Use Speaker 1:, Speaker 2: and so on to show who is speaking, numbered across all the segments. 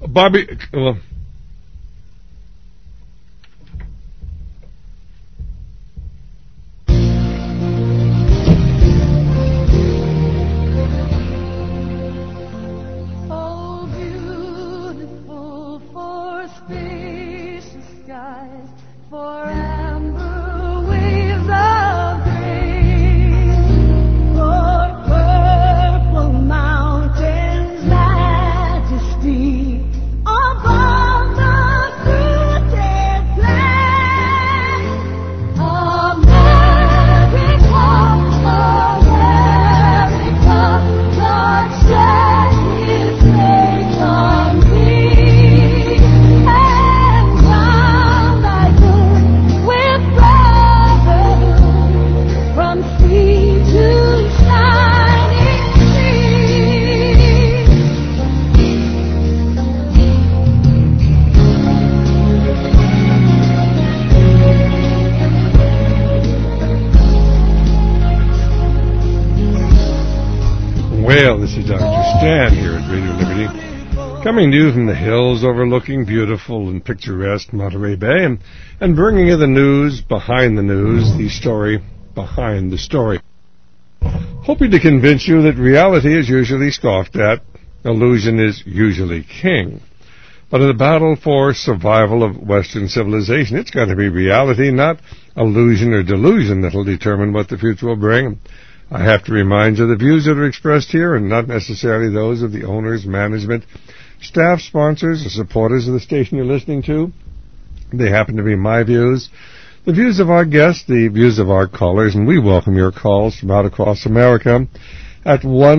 Speaker 1: Bobby, well, this is Dr. Stan here at Radio Liberty, coming to you from the hills overlooking beautiful and picturesque Monterey Bay, and bringing you the news behind the news, the story behind the story. Hoping to convince you that reality is usually scoffed at, illusion is usually king. But in the battle for survival of Western civilization, it's going to be reality, not illusion or delusion, that will determine what the future will bring. I have to remind you the views that are expressed here are not necessarily those of the owners, management, staff, sponsors, or supporters of the station you're listening to. They happen to be my views, the views of our guests, the views of our callers, and we welcome your calls from out across America at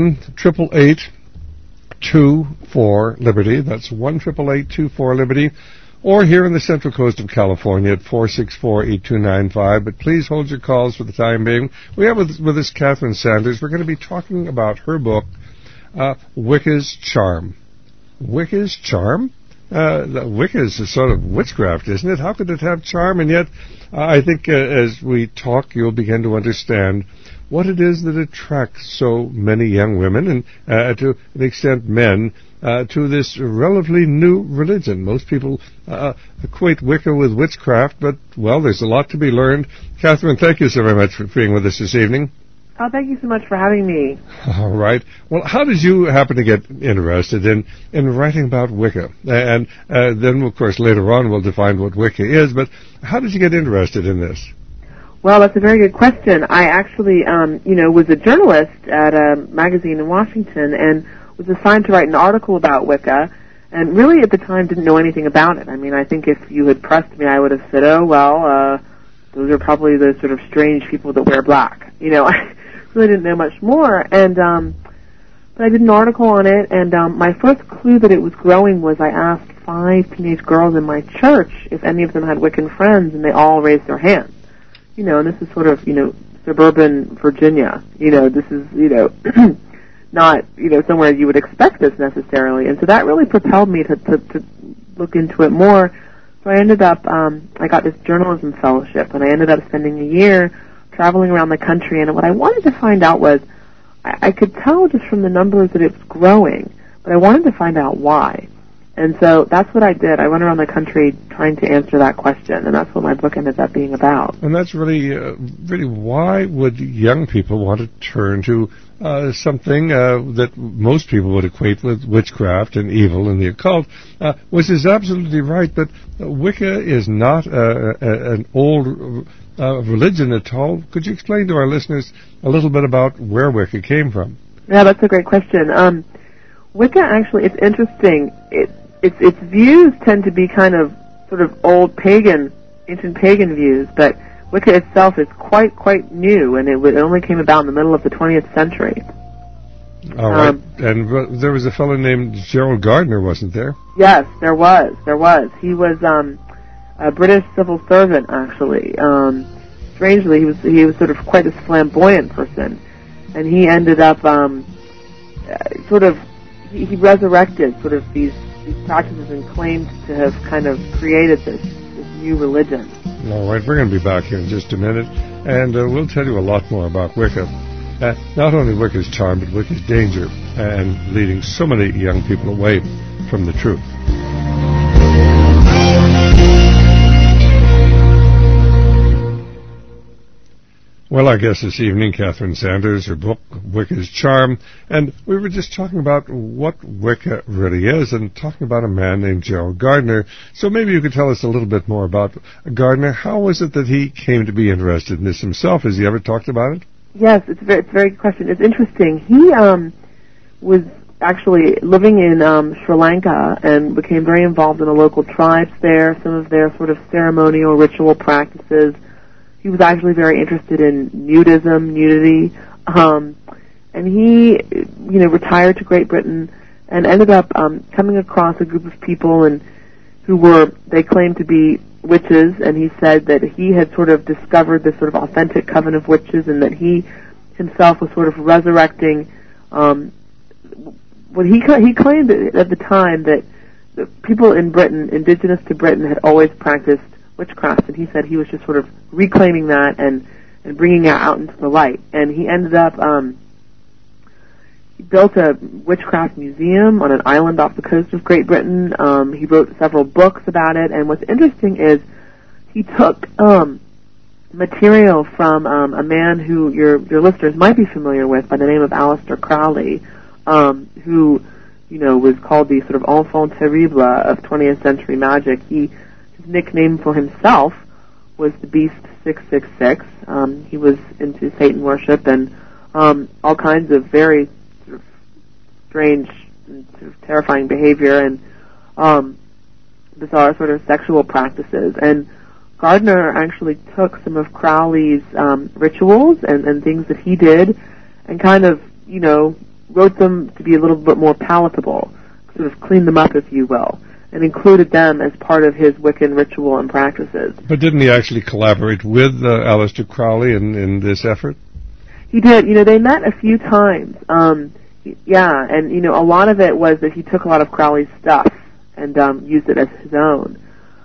Speaker 1: 1-888-24-LIBERTY. That's 1-888-24-LIBERTY. Or here in the Central Coast of California at 464-8295. But please hold your calls for the time being. We have with us Catherine Sanders. We're going to be talking about her book, Wicca's Charm. Wicca's Charm? Wicca is a sort of witchcraft, isn't it? How could it have charm? And yet, I think as we talk, you'll begin to understand what it is that attracts so many young women and, to an extent, men, to this relatively new religion. Most people equate Wicca with witchcraft, but, well, there's a lot to be learned. Catherine, thank you so very much for being with us this evening.
Speaker 2: Oh, thank you so much for having me.
Speaker 1: All right. Well, how did you happen to get interested in writing about Wicca? And then, of course, later on we'll define what Wicca is, but how did you get interested in this?
Speaker 2: Well, that's a very good question. I actually, was a journalist at a magazine in Washington and was assigned to write an article about Wicca, and really at the time didn't know anything about it. I mean, I think if you had pressed me, I would have said, those are probably the sort of strange people that wear black. You know, I really didn't know much more. And but I did an article on it, and my first clue that it was growing was I asked 5 teenage girls in my church if any of them had Wiccan friends, and they all raised their hands. You know, and this is sort of, suburban Virginia. This is, not, somewhere you would expect this necessarily. And so that really propelled me to look into it more. So I ended up, I got this journalism fellowship, and I ended up spending a year traveling around the country. And what I wanted to find out was, I could tell just from the numbers that it was growing, but I wanted to find out why. And so that's what I did. I went around the country trying to answer that question, and that's what my book ended up being about.
Speaker 1: And that's really why would young people want to turn to something that most people would equate with witchcraft and evil and the occult, which is absolutely right, but Wicca is not an old religion at all. Could you explain to our listeners a little bit about where Wicca came from?
Speaker 2: Yeah, that's a great question. Wicca, actually, it's interesting. Its views tend to be kind of sort of ancient pagan views, but Wicca itself is quite new, and it only came about in the middle of the 20th century.
Speaker 1: All right. And there was a fellow named Gerald Gardner, wasn't there?
Speaker 2: Yes, there was. He was a British civil servant, actually. Strangely, he was sort of quite a flamboyant person, and he ended up he resurrected sort of these practices and claimed to have kind of created this new religion.
Speaker 1: All right, we're going to be back here in just a minute, and we'll tell you a lot more about Wicca. Not only Wicca's charm, but Wicca's danger, and leading so many young people away from the truth. Well, our guest this evening, Catherine Sanders, her book, Wicca's Charm, and we were just talking about what Wicca really is and talking about a man named Gerald Gardner. So maybe you could tell us a little bit more about Gardner. How was it that he came to be interested in this himself? Has he ever talked about it?
Speaker 2: Yes, it's a very good question. It's interesting. He was actually living in Sri Lanka and became very involved in the local tribes there, some of their sort of ceremonial ritual practices. He was actually very interested in nudity, and he, retired to Great Britain and ended up coming across a group of people they claimed to be witches, and he said that he had sort of discovered this sort of authentic coven of witches, and that he himself was sort of resurrecting what he claimed at the time that the people in Britain, indigenous to Britain, had always practiced witchcraft, and he said he was just sort of reclaiming that and bringing it out into the light. And he ended up, he built a witchcraft museum on an island off the coast of Great Britain. He wrote several books about it, and what's interesting is he took material from a man who your listeners might be familiar with by the name of Aleister Crowley, who, was called the sort of enfant terrible of 20th century magic. His nickname for himself was the Beast 666. He was into Satan worship and all kinds of very sort of strange and sort of terrifying behavior and bizarre sort of sexual practices. And Gardner actually took some of Crowley's rituals and things that he did and kind of, wrote them to be a little bit more palatable, sort of cleaned them up, if you will, and included them as part of his Wiccan ritual and practices.
Speaker 1: But didn't he actually collaborate with Aleister Crowley in this effort?
Speaker 2: He did. They met a few times. And, a lot of it was that he took a lot of Crowley's stuff and used it as his own.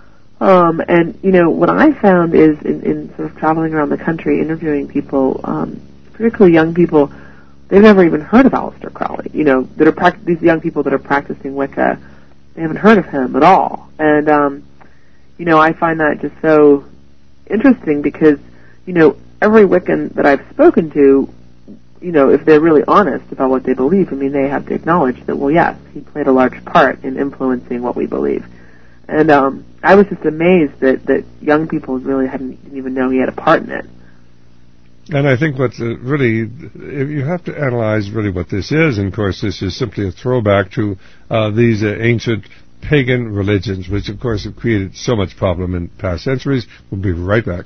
Speaker 2: What I found is in sort of traveling around the country, interviewing people, particularly young people, they've never even heard of Aleister Crowley. These young people that are practicing Wicca, they haven't heard of him at all. And, I find that just so interesting because, every Wiccan that I've spoken to, if they're really honest about what they believe, they have to acknowledge that, well, yes, he played a large part in influencing what we believe. And I was just amazed that young people really didn't even know he had a part in it.
Speaker 1: And I think what's really, you have to analyze really what this is, and of course this is simply a throwback to these ancient pagan religions, which of course have created so much problem in past centuries. We'll be right back.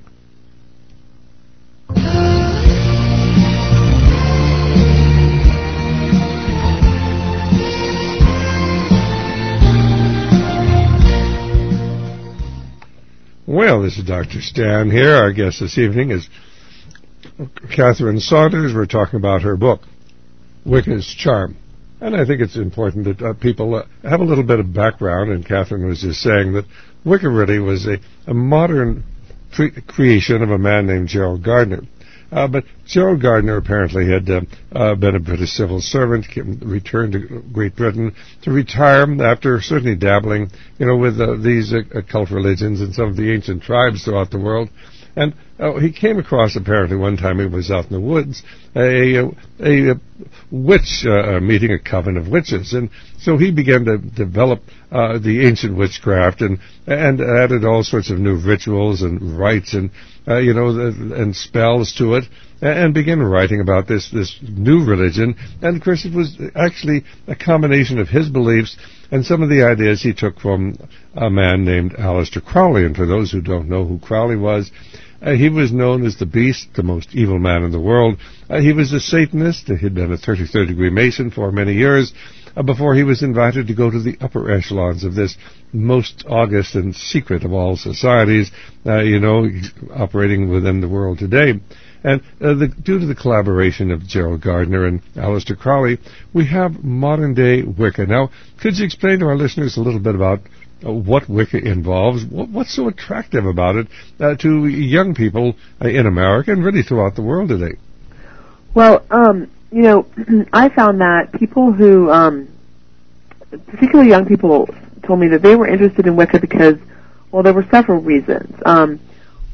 Speaker 1: Well, this is Dr. Stan here. Our guest this evening is Catherine Saunders. We're talking about her book, Wicca's Charm. And I think it's important that people have a little bit of background, and Catherine was just saying that Wicca really was a modern creation of a man named Gerald Gardner. But Gerald Gardner apparently had been a British civil servant, returned to Great Britain to retire after certainly dabbling, with these occult religions and some of the ancient tribes throughout the world. And he came across, apparently, one time he was out in the woods, a witch meeting, a coven of witches. And so he began to develop the ancient witchcraft and added all sorts of new rituals and rites and, and spells to it, and began writing about this new religion. And, of course, it was actually a combination of his beliefs and some of the ideas he took from a man named Aleister Crowley. And for those who don't know who Crowley was, he was known as the Beast, the most evil man in the world. He was a Satanist. He'd been a 33rd degree Mason for many years before he was invited to go to the upper echelons of this most august and secret of all societies, operating within the world today. And due to the collaboration of Gerald Gardner and Aleister Crowley, we have modern-day Wicca. Now, could you explain to our listeners a little bit about what Wicca involves? What's so attractive about it to young people in America and really throughout the world today?
Speaker 2: Well, I found that people who, particularly young people, told me that they were interested in Wicca because, well, there were several reasons.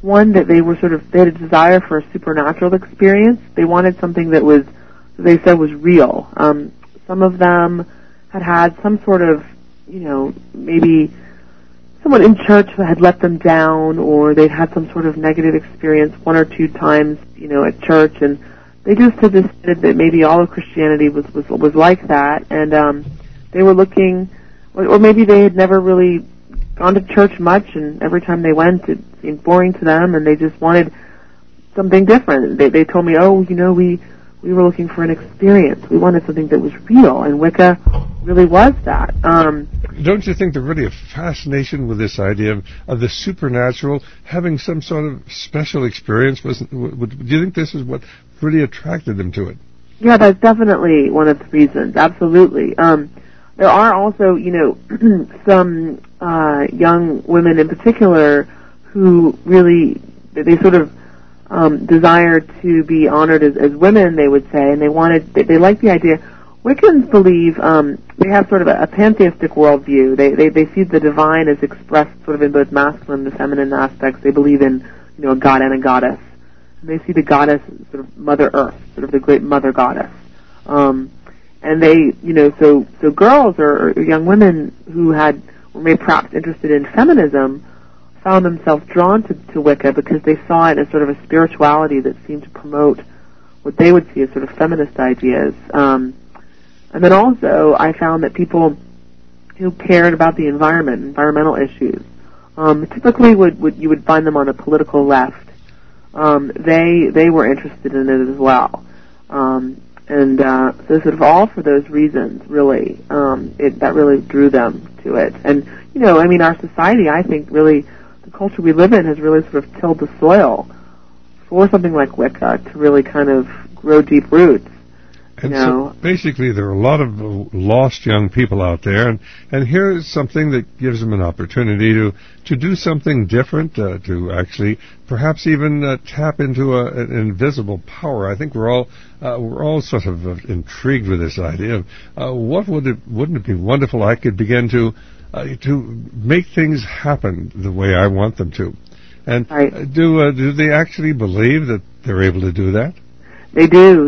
Speaker 2: one, that they had a desire for a supernatural experience. They wanted something that they said was real. Some of them had some sort of, maybe someone in church that had let them down, or they'd had some sort of negative experience one or two times, at church, and they just had decided that maybe all of Christianity was like that, and they were looking, or maybe they had never really gone to church much, and every time they went, it seemed boring to them, and they just wanted something different. They told me, we were looking for an experience. We wanted something that was real, and Wicca really was that.
Speaker 1: Don't you think there's really a fascination with this idea of the supernatural, having some sort of special experience? Do you think this is what really attracted them to it?
Speaker 2: Yeah, that's definitely one of the reasons. Absolutely. There are also, some young women in particular who really, they sort of desire to be honored as women, they would say, and they like the idea. Wiccans believe, they have sort of a pantheistic worldview. They see the divine as expressed sort of in both masculine and feminine aspects. They believe in, a god and a goddess. And they see the goddess as sort of Mother Earth, sort of the great mother goddess. And they, so girls or young women who were maybe perhaps interested in feminism found themselves drawn to Wicca because they saw it as sort of a spirituality that seemed to promote what they would see as sort of feminist ideas. And then also, I found that people who cared about the environment, environmental issues, typically you would find them on the political left. They were interested in it as well. So sort of all for those reasons, really, that really drew them to it. And, our society, I think, really, the culture we live in has really sort of tilled the soil for something like Wicca to really kind of grow deep roots.
Speaker 1: And so basically there are a lot of lost young people out there, and here's something that gives them an opportunity to do something different, to actually perhaps even tap into an invisible power. I think we're all sort of intrigued with this idea of wouldn't it be wonderful I could begin to make things happen the way I want them to. And right. Do they actually believe that they're able to do that?
Speaker 2: They do.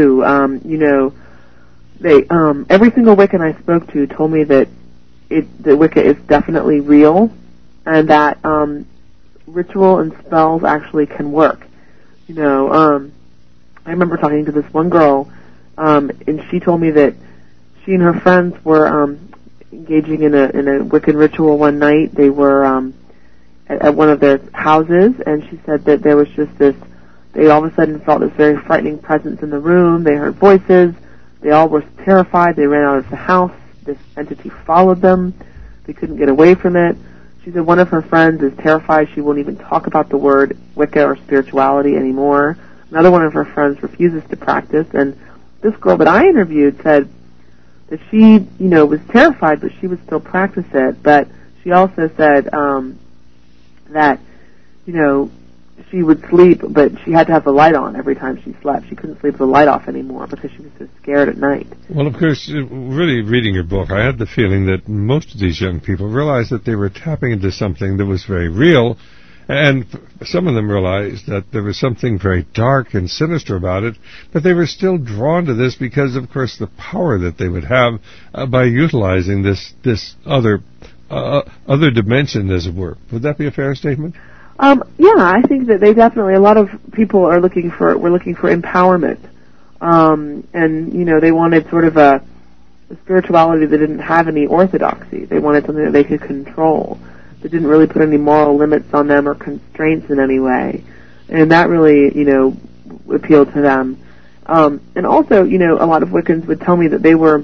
Speaker 2: Every single Wiccan I spoke to told me that the Wicca is definitely real, and that ritual and spells actually can work. I remember talking to this one girl, and she told me that she and her friends were engaging in a Wiccan ritual one night. They were at one of their houses, and she said that there was just this. They all of a sudden felt this very frightening presence in the room. They heard voices. They all were terrified. They ran out of the house. This entity followed them. They couldn't get away from it. She said one of her friends is terrified. She won't even talk about the word Wicca or spirituality anymore. Another one of her friends refuses to practice. And this girl that I interviewed said that she, was terrified, but she would still practice it. But she also said that, she would sleep, but she had to have the light on every time she slept. She couldn't sleep with the light off anymore because she was so scared at night.
Speaker 1: Well, of course, really reading your book, I had the feeling that most of these young people realized that they were tapping into something that was very real, and some of them realized that there was something very dark and sinister about it, but they were still drawn to this because, of course, the power that they would have by utilizing this other dimension, as it were. Would that be a fair statement?
Speaker 2: Yeah, I think that a lot of people were looking for empowerment. And, they wanted sort of a spirituality that didn't have any orthodoxy. They wanted something that they could control, that didn't really put any moral limits on them or constraints in any way. And that really, appealed to them. And also, a lot of Wiccans would tell me that they were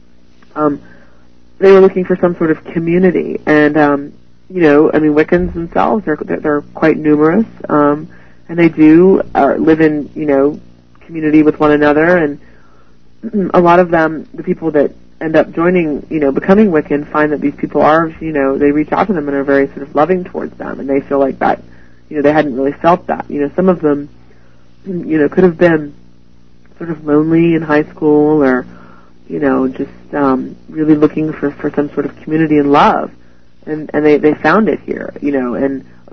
Speaker 2: looking for some sort of community. And, Wiccans themselves, they're quite numerous, and they do live in, community with one another, and a lot of them, the people that end up joining, becoming Wiccan, find that these people are, they reach out to them and are very sort of loving towards them, and they feel like that, they hadn't really felt that. Some of them, could have been sort of lonely in high school, or, just really looking for some sort of community and love. And they found it here, and of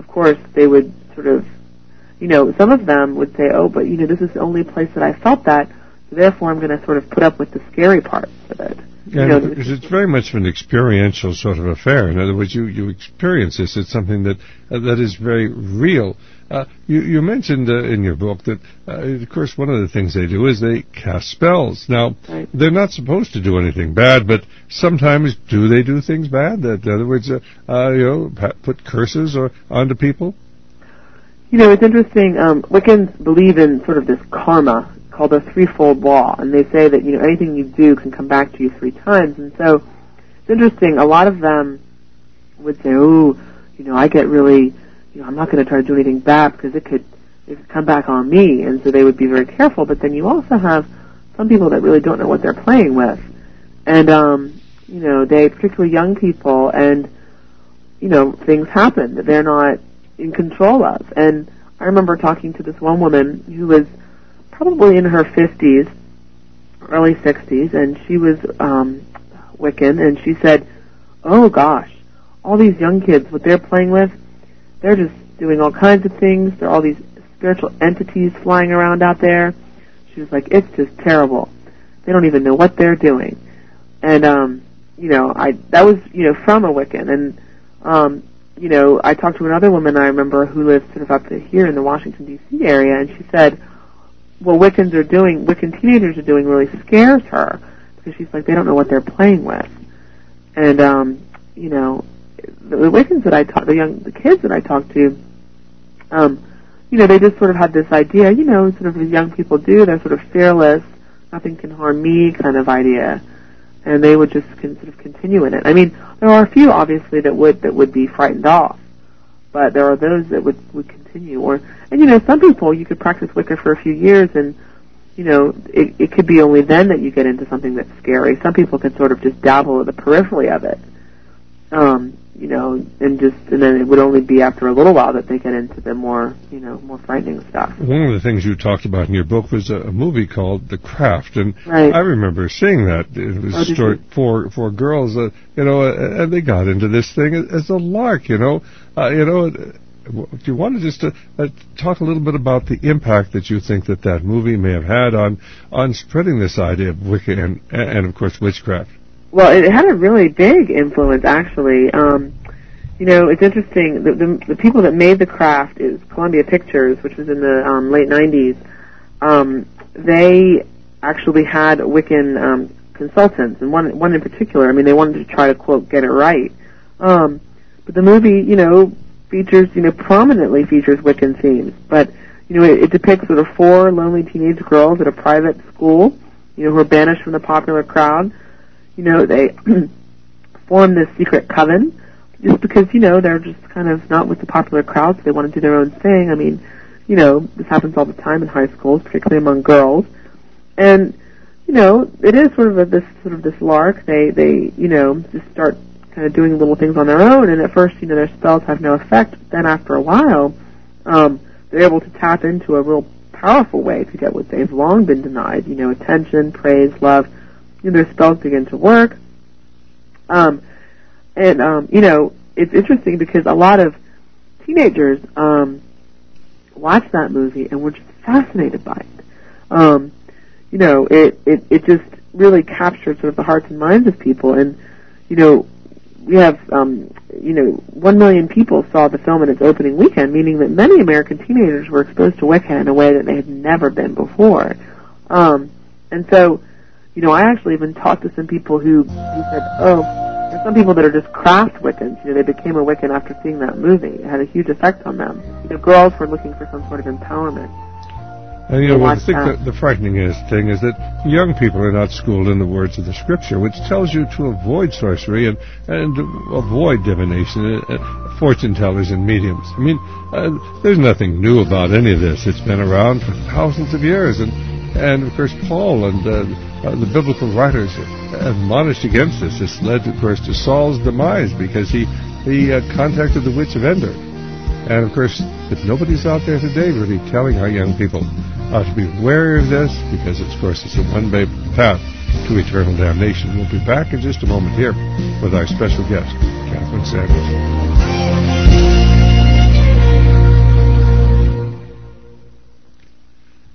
Speaker 2: course, they would sort of, some of them would say, oh, but, this is the only place that I felt that, so therefore I'm going to sort of put up with the scary parts of it.
Speaker 1: Because it's very much of an experiential sort of affair. In other words, you experience this. It's something that is very real. You mentioned in your book that, of course, one of the things they do is they cast spells. Now,
Speaker 2: right.
Speaker 1: They're not supposed to do anything bad, but sometimes do they do things bad? That, in other words, put curses onto people?
Speaker 2: It's interesting. Wiccans believe in sort of this karma called the threefold law, and they say that anything you do can come back to you 3 times. And so it's interesting. A lot of them would say, "Oh, I get really, I'm not going to try to do anything bad because it could come back on me." And so they would be very careful. But then you also have some people that really don't know what they're playing with, and they, particularly young people, and things happen that they're not in control of. And I remember talking to this one woman who was probably in her 50s, early 60s, and she was Wiccan, and she said, oh gosh, all these young kids, what they're playing with, they're just doing all kinds of things. There are all these spiritual entities flying around out there. She was like, it's just terrible. They don't even know what they're doing. And, that was, from a Wiccan. And, I talked to another woman I remember who lives sort of up here in the Washington, D.C. area, and she said, what Wiccan teenagers are doing really scares her, because she's like, they don't know what they're playing with. And, the Wiccans that the kids that I talked to, they just sort of had this idea, sort of as young people do, they're sort of fearless, nothing can harm me kind of idea, and they would just sort of continue in it. I mean, there are a few, obviously, that would be frightened off, but there are those that would continue. And some people, you could practice Wicca for a few years, and, it could be only then that you get into something that's scary. Some people could sort of just dabble at the periphery of it, and then it would only be after a little while that they get into the more frightening stuff.
Speaker 1: One of the things you talked about in your book was a movie called The Craft, and
Speaker 2: right.
Speaker 1: I remember seeing that. It was a story for girls, and they got into this thing as a lark, Do you want to just talk a little bit about the impact that you think that movie may have had on spreading this idea of Wicca and of course, witchcraft?
Speaker 2: Well, it had a really big influence, actually. It's interesting. The people that made The Craft is Columbia Pictures, which was in the late 90s. They actually had Wiccan consultants, and one in particular. I mean, they wanted to try to, quote, get it right. But the movie, prominently features Wiccan themes. But, it depicts sort of 4 lonely teenage girls at a private school, who are banished from the popular crowd. They form this secret coven just because, they're just kind of not with the popular crowd, so they want to do their own thing. I mean, this happens all the time in high schools, particularly among girls. And, it is sort of this lark. They just start kind of doing little things on their own, and at first, their spells have no effect. But then after a while, they're able to tap into a real powerful way to get what they've long been denied, attention, praise, love. Their spells begin to work. It's interesting because a lot of teenagers watched that movie and were just fascinated by it. It just really captured sort of the hearts and minds of people. And, we have, 1 million people saw the film in its opening weekend, meaning that many American teenagers were exposed to Wicca in a way that they had never been before. And so, I actually even talked to some people who said, there's some people that are just craft Wiccans. They became a Wiccan after seeing that movie. It had a huge effect on them. Girls were looking for some sort of empowerment.
Speaker 1: And I think that the frightening thing is that young people are not schooled in the words of the Scripture, which tells you to avoid sorcery and avoid divination, fortune tellers and mediums. I mean, there's nothing new about any of this. It's been around for thousands of years, and of course Paul and the biblical writers admonished against this. This led, of course, to Saul's demise because he contacted the witch of Endor. And, of course, but nobody's out there today really telling our young people to be wary of this because, of course, it's a one-way path to eternal damnation. We'll be back in just a moment here with our special guest, Catherine Sanders.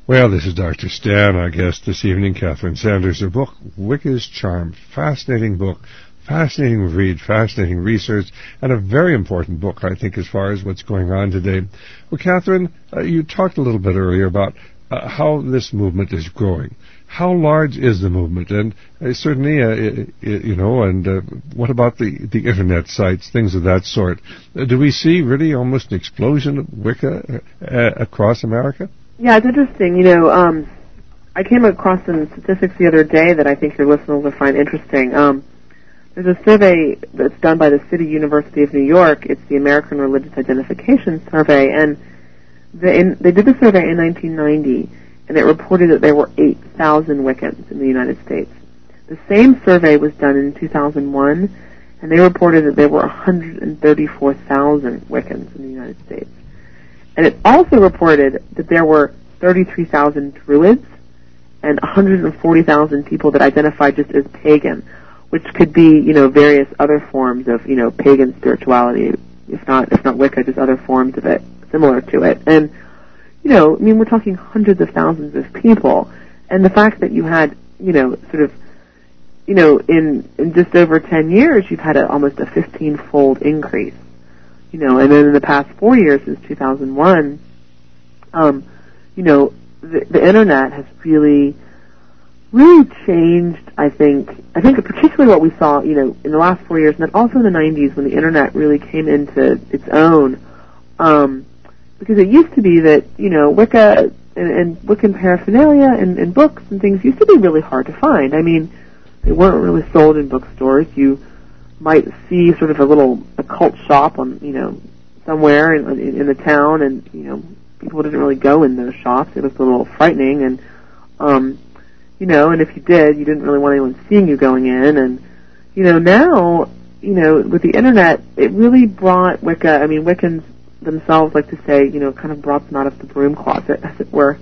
Speaker 1: Well, this is Dr. Stan, our guest this evening, Catherine Sanders. Her book, Wicca's Charm. Fascinating book, fascinating read, fascinating research, and a very important book, I think, as far as what's going on today. Well, Catherine, you talked a little bit earlier about how this movement is growing. How large is the movement? And certainly, what about the Internet sites, things of that sort? Do we see really almost an explosion of Wicca across America?
Speaker 2: Yeah, it's interesting. I came across some statistics the other day that I think your listeners will find interesting. There's a survey that's done by the City University of New York. It's the American Religious Identification Survey, and they did the survey in 1990, and it reported that there were 8,000 Wiccans in the United States. The same survey was done in 2001, and they reported that there were 134,000 Wiccans in the United States. And it also reported that there were 33,000 Druids and 140,000 people that identified just as pagan, which could be, various other forms of, pagan spirituality, if not Wicca, just other forms of it, similar to it. And, we're talking hundreds of thousands of people. And the fact that you had, in just over 10 years, you've had almost a 15-fold increase. And then in the past 4 years, since 2001, the Internet has really changed, I think particularly what we saw, in the last 4 years, and then also in the 90s when the Internet really came into its own, because it used to be that, Wicca and Wiccan paraphernalia and books and things used to be really hard to find. They weren't really sold in bookstores. You might see sort of a little occult shop on, somewhere in the town, and, people didn't really go in those shops. It was a little frightening, and, and if you did, you didn't really want anyone seeing you going in, and, now, with the Internet, it really brought Wicca, Wiccans themselves like to say, kind of brought them out of the broom closet, as it were.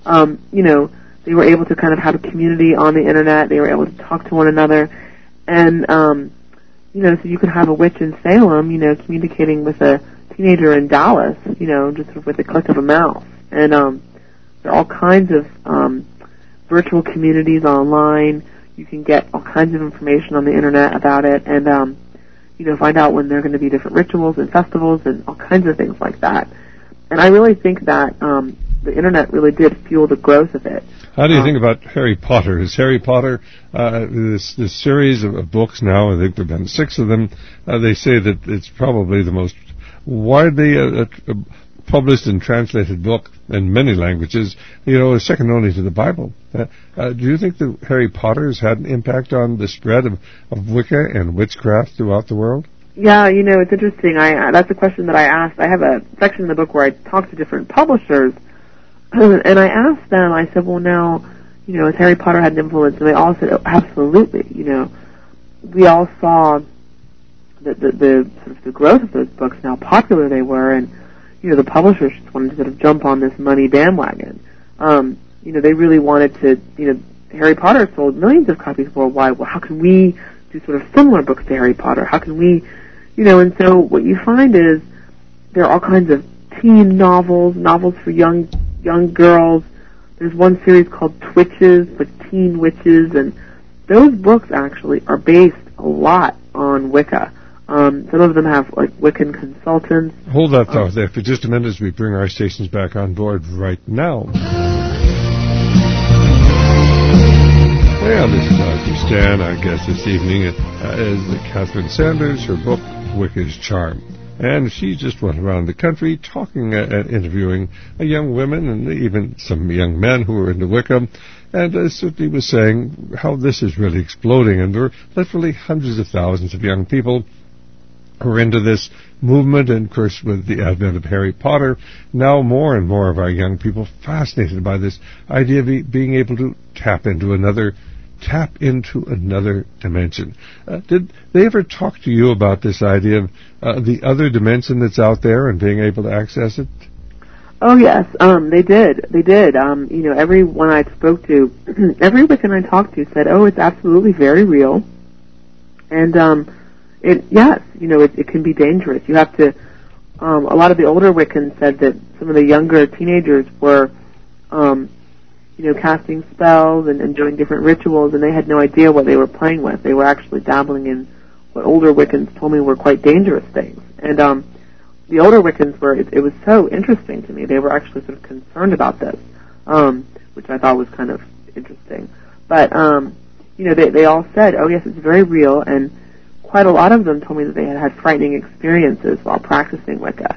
Speaker 2: They were able to kind of have a community on the Internet. They were able to talk to one another, and, so you could have a witch in Salem, communicating with a teenager in Dallas, just sort of with the click of a mouse. And there are all kinds of virtual communities online. You can get all kinds of information on the Internet about it, and find out when there are going to be different rituals and festivals and all kinds of things like that. And I really think that the Internet really did fuel the growth of it.
Speaker 1: How do you think about Harry Potter? Is Harry Potter, this series of books now, I think there have been 6 of them, they say that it's probably the most widely published and translated book in many languages, second only to the Bible. Do you think that Harry Potter has had an impact on the spread of Wicca and witchcraft throughout the world?
Speaker 2: Yeah, it's interesting. That's a question that I asked. I have a section in the book where I talk to different publishers, and I asked them, I said, well, now, has Harry Potter had an influence? And they all said, oh, absolutely. We all saw the sort of the growth of those books and how popular they were, and, the publishers just wanted to sort of jump on this money bandwagon. They really wanted to, Harry Potter sold millions of copies worldwide. Well, how can we do sort of similar books to Harry Potter? How can we, and so what you find is there are all kinds of teen novels for young girls. There's one series called Twitches, like Teen Witches, and those books actually are based a lot on Wicca. Some of them have like Wiccan consultants.
Speaker 1: Hold that thought there for just a minute as we bring our stations back on board right now. Well, this is Dr. Stan. Our guest this evening is Catherine Sanders. Her book, Wicca's Charm. And she just went around the country talking and interviewing young women and even some young men who were into Wicca, and certainly was saying how this is really exploding. And there are literally hundreds of thousands of young people who are into this movement, and of course with the advent of Harry Potter, now more and more of our young people fascinated by this idea of being able to tap into another dimension. Did they ever talk to you about this idea of the other dimension that's out there and being able to access it?
Speaker 2: Oh yes, they did. Everyone I spoke to, every Wiccan I talked to said, "Oh, it's absolutely very real," and it can be dangerous. You have to. A lot of the older Wiccans said that some of the younger teenagers were, casting spells and doing different rituals, and they had no idea what they were playing with. They were actually dabbling in what older Wiccans told me were quite dangerous things. And the older Wiccans it was so interesting to me. They were actually sort of concerned about this, which I thought was kind of interesting. But, they all said, oh, yes, it's very real, and quite a lot of them told me that they had had frightening experiences while practicing Wicca.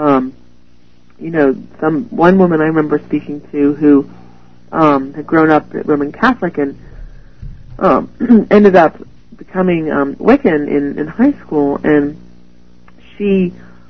Speaker 2: One woman I remember speaking to who had grown up Roman Catholic and ended up becoming Wiccan in high school, and she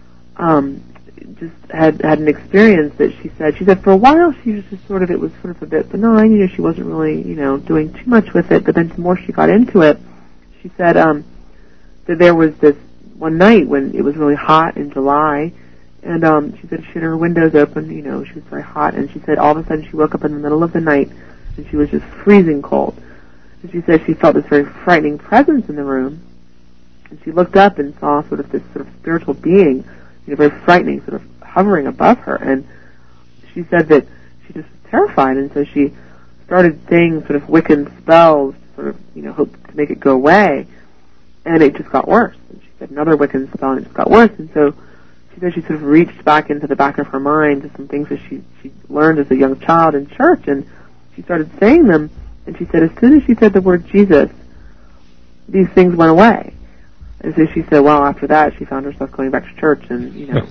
Speaker 2: just had an experience that she said for a while she was just it was sort of a bit benign, she wasn't really, doing too much with it, but then the more she got into it, she said that there was this one night when it was really hot in July, and she said she had her windows open, she was very hot, and she said all of a sudden she woke up in the middle of the night and she was just freezing cold. And she said she felt this very frightening presence in the room, and she looked up and saw this spiritual being, very frightening, sort of hovering above her, and she said that she just was terrified, and so she started saying Wiccan spells to hope to make it go away, and it just got worse. And she said another Wiccan spell, and it just got worse, and so she said she reached back into the back of her mind to some things that she learned as a young child in church, and she started saying them, and she said as soon as she said the word Jesus, these things went away. And so she said, well, after that, she found herself going back to church, and,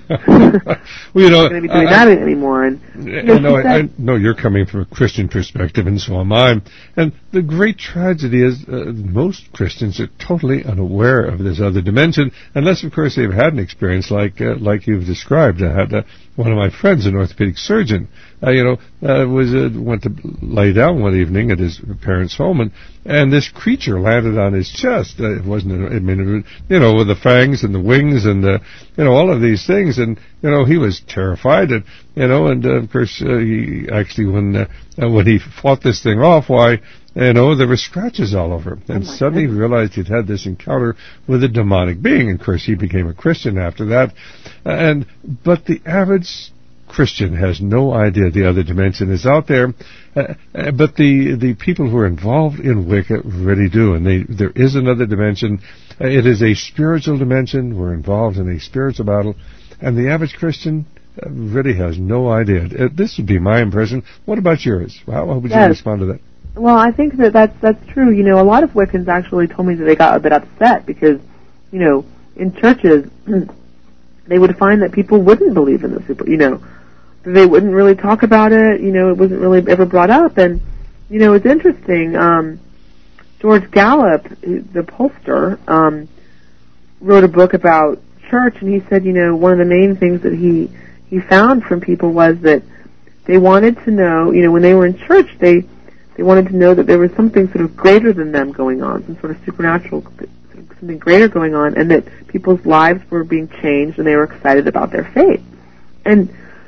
Speaker 1: well,
Speaker 2: not going to be doing that anymore. And
Speaker 1: I know you're coming from a Christian perspective, and so am I. And the great tragedy is most Christians are totally unaware of this other dimension, unless, of course, they've had an experience like you've described. I had one of my friends, an orthopedic surgeon, went to lay down one evening at his parents' home, and this creature landed on his chest. It wasn't, with the fangs and the wings and all of these things, and he was terrified, and of course he actually when he fought this thing off, there were scratches all over him, and suddenly he realized he'd had this encounter with a demonic being. And of course, he became a Christian after that. But the average Christian has no idea the other dimension is out there. But the people who are involved in Wicca really do, and there is another dimension. It is a spiritual dimension. We're involved in a spiritual battle, and the average Christian really has no idea. This would be my impression. What about yours? How would you respond to that?
Speaker 2: Well, I think that's true. A lot of Wiccans actually told me that they got a bit upset because, in churches, they would find that people wouldn't believe in the they wouldn't really talk about it. It wasn't really ever brought up. And, it's interesting. George Gallup, the pollster, wrote a book about church, and he said, one of the main things that he found from people was that they wanted to know, when they were in church, they wanted to know that there was something greater than them going on, some sort of supernatural, something greater going on, and that people's lives were being changed, and they were excited about their faith. And,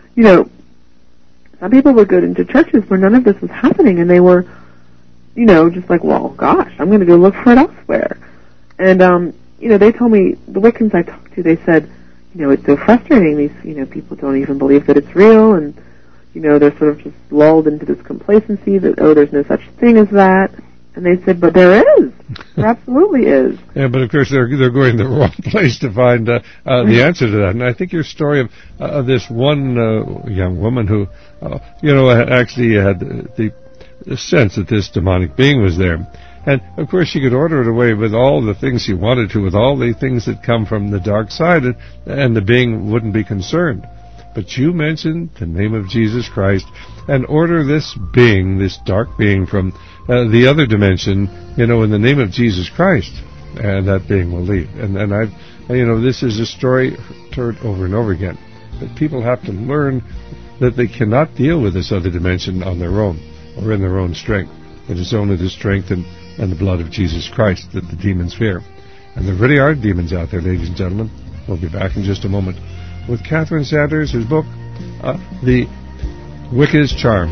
Speaker 2: some people would go into churches where none of this was happening, and they were, just like, well, gosh, I'm going to go look for it elsewhere. And, they told me, the Wiccans I talked to, they said, it's so frustrating. These, people don't even believe that it's real, and, they're sort of just lulled into this complacency that, there's no such thing as that. And they said, but there is. There absolutely is. Yeah,
Speaker 1: but of course they're going to the wrong place to find the answer to that. And I think your story of this one young woman who, actually had the sense that this demonic being was there. And, of course, she could order it away with all the things she wanted to, with all the things that come from the dark side, and the being wouldn't be concerned. But you mentioned the name of Jesus Christ and order this being, this dark being from the other dimension, in the name of Jesus Christ, and that being will leave. And I've, this is a story heard over and over again. But people have to learn that they cannot deal with this other dimension on their own or in their own strength. It is only the strength and the blood of Jesus Christ that the demons fear. And there really are demons out there, ladies and gentlemen. We'll be back in just a moment with Catherine Sanders, whose book, The Wicca's Charm.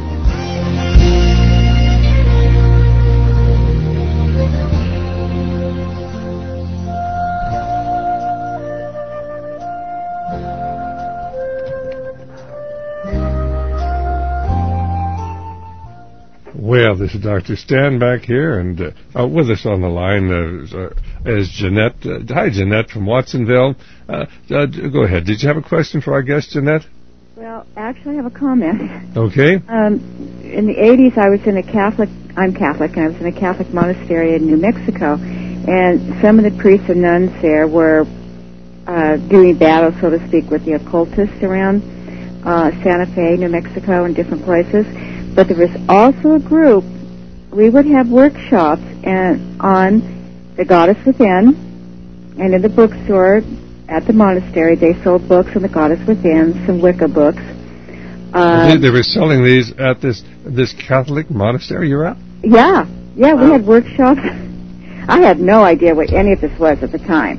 Speaker 1: Well, this is Dr. Stan back here, and with us on the line is Jeanette. Hi, Jeanette from Watsonville. Go ahead. Did you have a question for our guest, Jeanette?
Speaker 3: Well, actually, I have a comment.
Speaker 1: Okay.
Speaker 3: In the 80s, I was in a Catholic, I'm Catholic, and I was in a Catholic monastery in New Mexico, and some of the priests and nuns there were doing battle, so to speak, with the occultists around Santa Fe, New Mexico, and different places. But there was also a group, we would have workshops on the Goddess Within, and in the bookstore at the monastery, they sold books on the Goddess Within, some Wicca books.
Speaker 1: They were selling these at this Catholic monastery you're at?
Speaker 3: Yeah, we had workshops. I had no idea what any of this was at the time.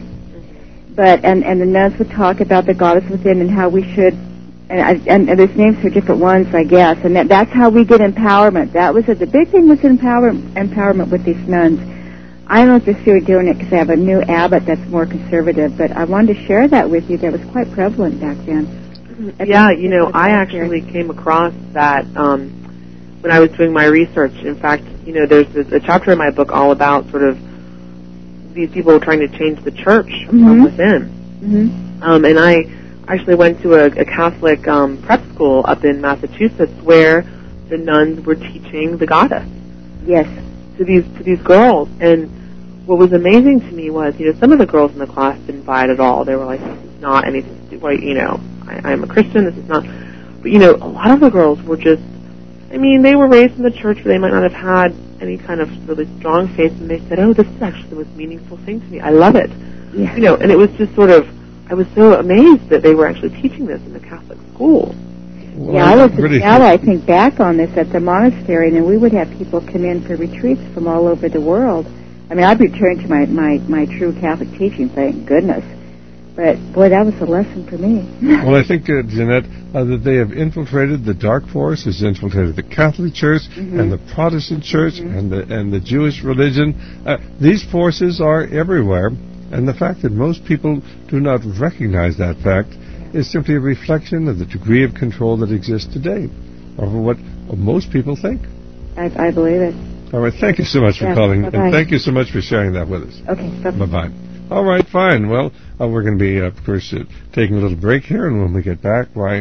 Speaker 3: But and the nuns would talk about the Goddess Within and how we should, and there's names for different ones, I guess, and that's how we get empowerment. That was it. The big thing was empowerment with these nuns. I don't know if they're still doing it because I have a new abbot that's more conservative, but I wanted to share that with you. That was quite prevalent back then.
Speaker 2: Yeah, I actually came across that when I was doing my research. In fact, there's a chapter in my book all about sort of these people trying to change the church from within. Mm-hmm. And I actually went to a Catholic prep school up in Massachusetts where the nuns were teaching the goddess.
Speaker 3: Yes.
Speaker 2: To these girls. And what was amazing to me was, some of the girls in the class didn't buy it at all. They were like, this is not anything to do, I'm a Christian, this is not. But, a lot of the girls were just, they were raised in the church, but they might not have had any kind of really strong faith, and they said, this is actually the most meaningful thing to me. I love it.
Speaker 3: Yeah.
Speaker 2: And it was just sort of, I was so amazed that they were actually teaching this in the Catholic school.
Speaker 3: Well, I was I think back on this at the monastery, and then we would have people come in for retreats from all over the world. I've returned to my true Catholic teaching, thank goodness. But, boy, that was a lesson for me.
Speaker 1: Well, I think, Jeanette, that they have infiltrated, the dark force has infiltrated the Catholic Church and the Protestant Church and the Jewish religion. These forces are everywhere, and the fact that most people do not recognize that fact is simply a reflection of the degree of control that exists today over what most people think.
Speaker 3: I believe it.
Speaker 1: All right, thank you so much for calling, bye-bye. And thank you so much for sharing that with us.
Speaker 3: Okay,
Speaker 1: bye-bye. All right, fine. Well, we're going to be, of course, taking a little break here, and when we get back, we'll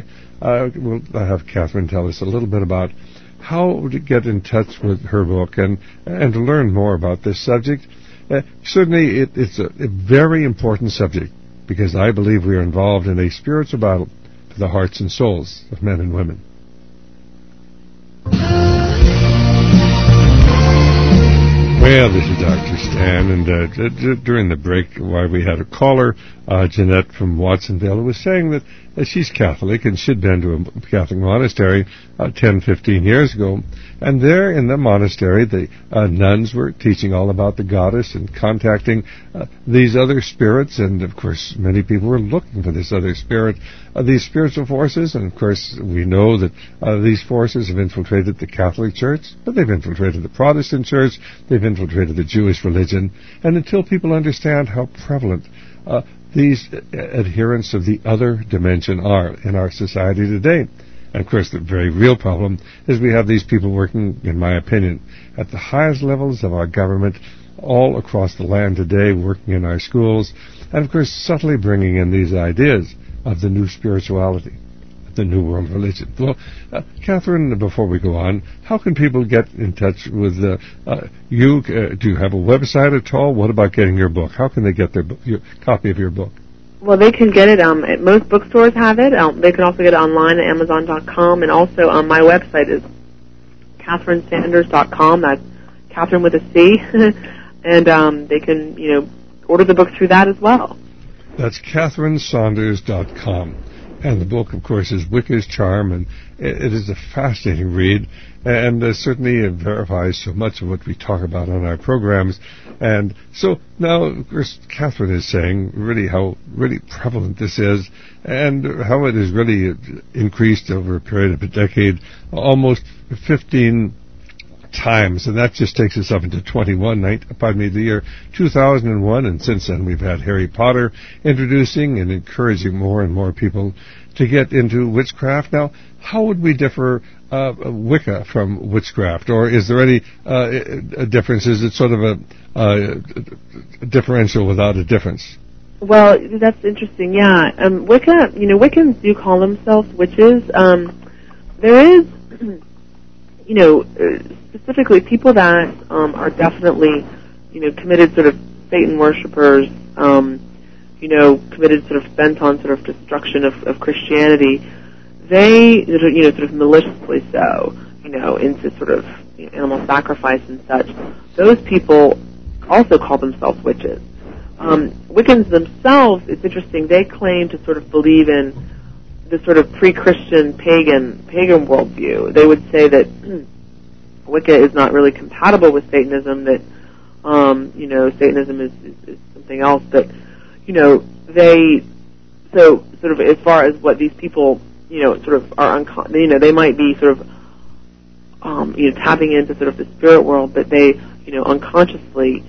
Speaker 1: have Catherine tell us a little bit about how to get in touch with her book and to learn more about this subject. Certainly, it's a very important subject, because I believe we are involved in a spiritual battle for the hearts and souls of men and women. Well, this is Dr. Stan, and during the break, while we had a caller, Jeanette from Watsonville, who was saying that she's Catholic and she'd been to a Catholic monastery 10, 15 years ago, and there in the monastery, the nuns were teaching all about the goddess and contacting these other spirits, and of course, many people were looking for this other spirit, these spiritual forces, and of course, we know that these forces have infiltrated the Catholic Church, but they've infiltrated the Protestant Church, they've infiltrated the Jewish religion, and until people understand how prevalent these adherents of the other dimension are in our society today. And of course, the very real problem is we have these people working, in my opinion, at the highest levels of our government all across the land today, working in our schools, and of course, subtly bringing in these ideas of the new spirituality, the New World Religion. Well, Catherine, before we go on, how can people get in touch with you? Do you have a website at all? What about getting your book? How can they get your copy of your book?
Speaker 2: Well, they can get it, most bookstores have it. They can also get it online at Amazon.com, and also my website is CatherineSanders.com. That's Catherine with a C. And they can, order the book through that as well.
Speaker 1: That's CatherineSanders.com. And the book, of course, is Wicca's Charm, and it is a fascinating read, and certainly it verifies so much of what we talk about on our programs. And so now, of course, Catherine is saying really how really prevalent this is, and how it has really increased over a period of a decade, almost 15 times, and that just takes us up into the year 2001, and since then we've had Harry Potter introducing and encouraging more and more people to get into witchcraft. Now, how would we differ Wicca from witchcraft, or is there any difference? Is it sort of a differential without a difference?
Speaker 2: Well, that's interesting. Yeah, Wicca. Wiccans do call themselves witches. There is, specifically people that are definitely, committed sort of Satan worshipers. Committed sort of bent on sort of destruction of Christianity. They, sort of maliciously so, into sort of animal sacrifice and such. Those people also call themselves witches. Wiccans themselves, it's interesting, they claim to sort of believe in the sort of pre-Christian pagan worldview. They would say that Wicca is not really compatible with Satanism, that, Satanism is something else, but, they, so sort of as far as what these people, sort of are, they might be sort of, tapping into sort of the spirit world, but they, unconsciously,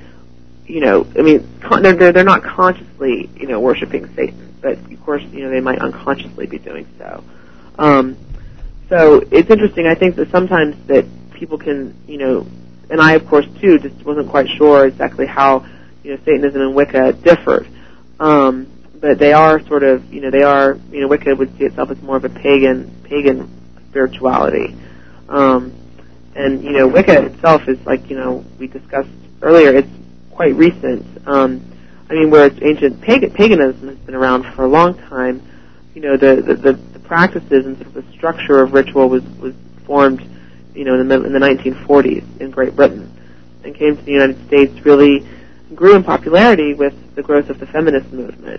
Speaker 2: they're not consciously, worshiping Satan, but of course, they might unconsciously be doing so. So it's interesting. I think that sometimes that people can, and I, of course, too, just wasn't quite sure exactly how, Satanism and Wicca differed. But they are sort of, Wicca would see itself as more of a pagan spirituality. And, Wicca itself is like, we discussed earlier, it's quite recent. Whereas ancient paganism has been around for a long time, the practices and sort of the structure of ritual was formed, in the 1940s in Great Britain, and came to the United States, really grew in popularity with the growth of the feminist movement.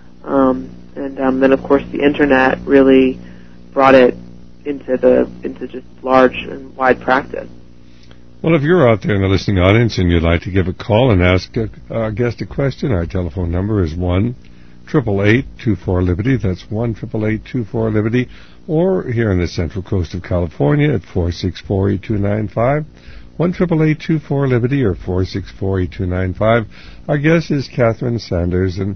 Speaker 2: And then, of course, the Internet really brought it into just large and wide practice.
Speaker 1: Well, if you're out there in the listening audience and you'd like to give a call and ask our guest a question, our telephone number is 1-888-24-LIBERTY. That's 1-888-24-LIBERTY. Or here on the Central Coast of California at 464-8295. 1-888-24-LIBERTY or 464-8295. Our guest is Catherine Saunders, and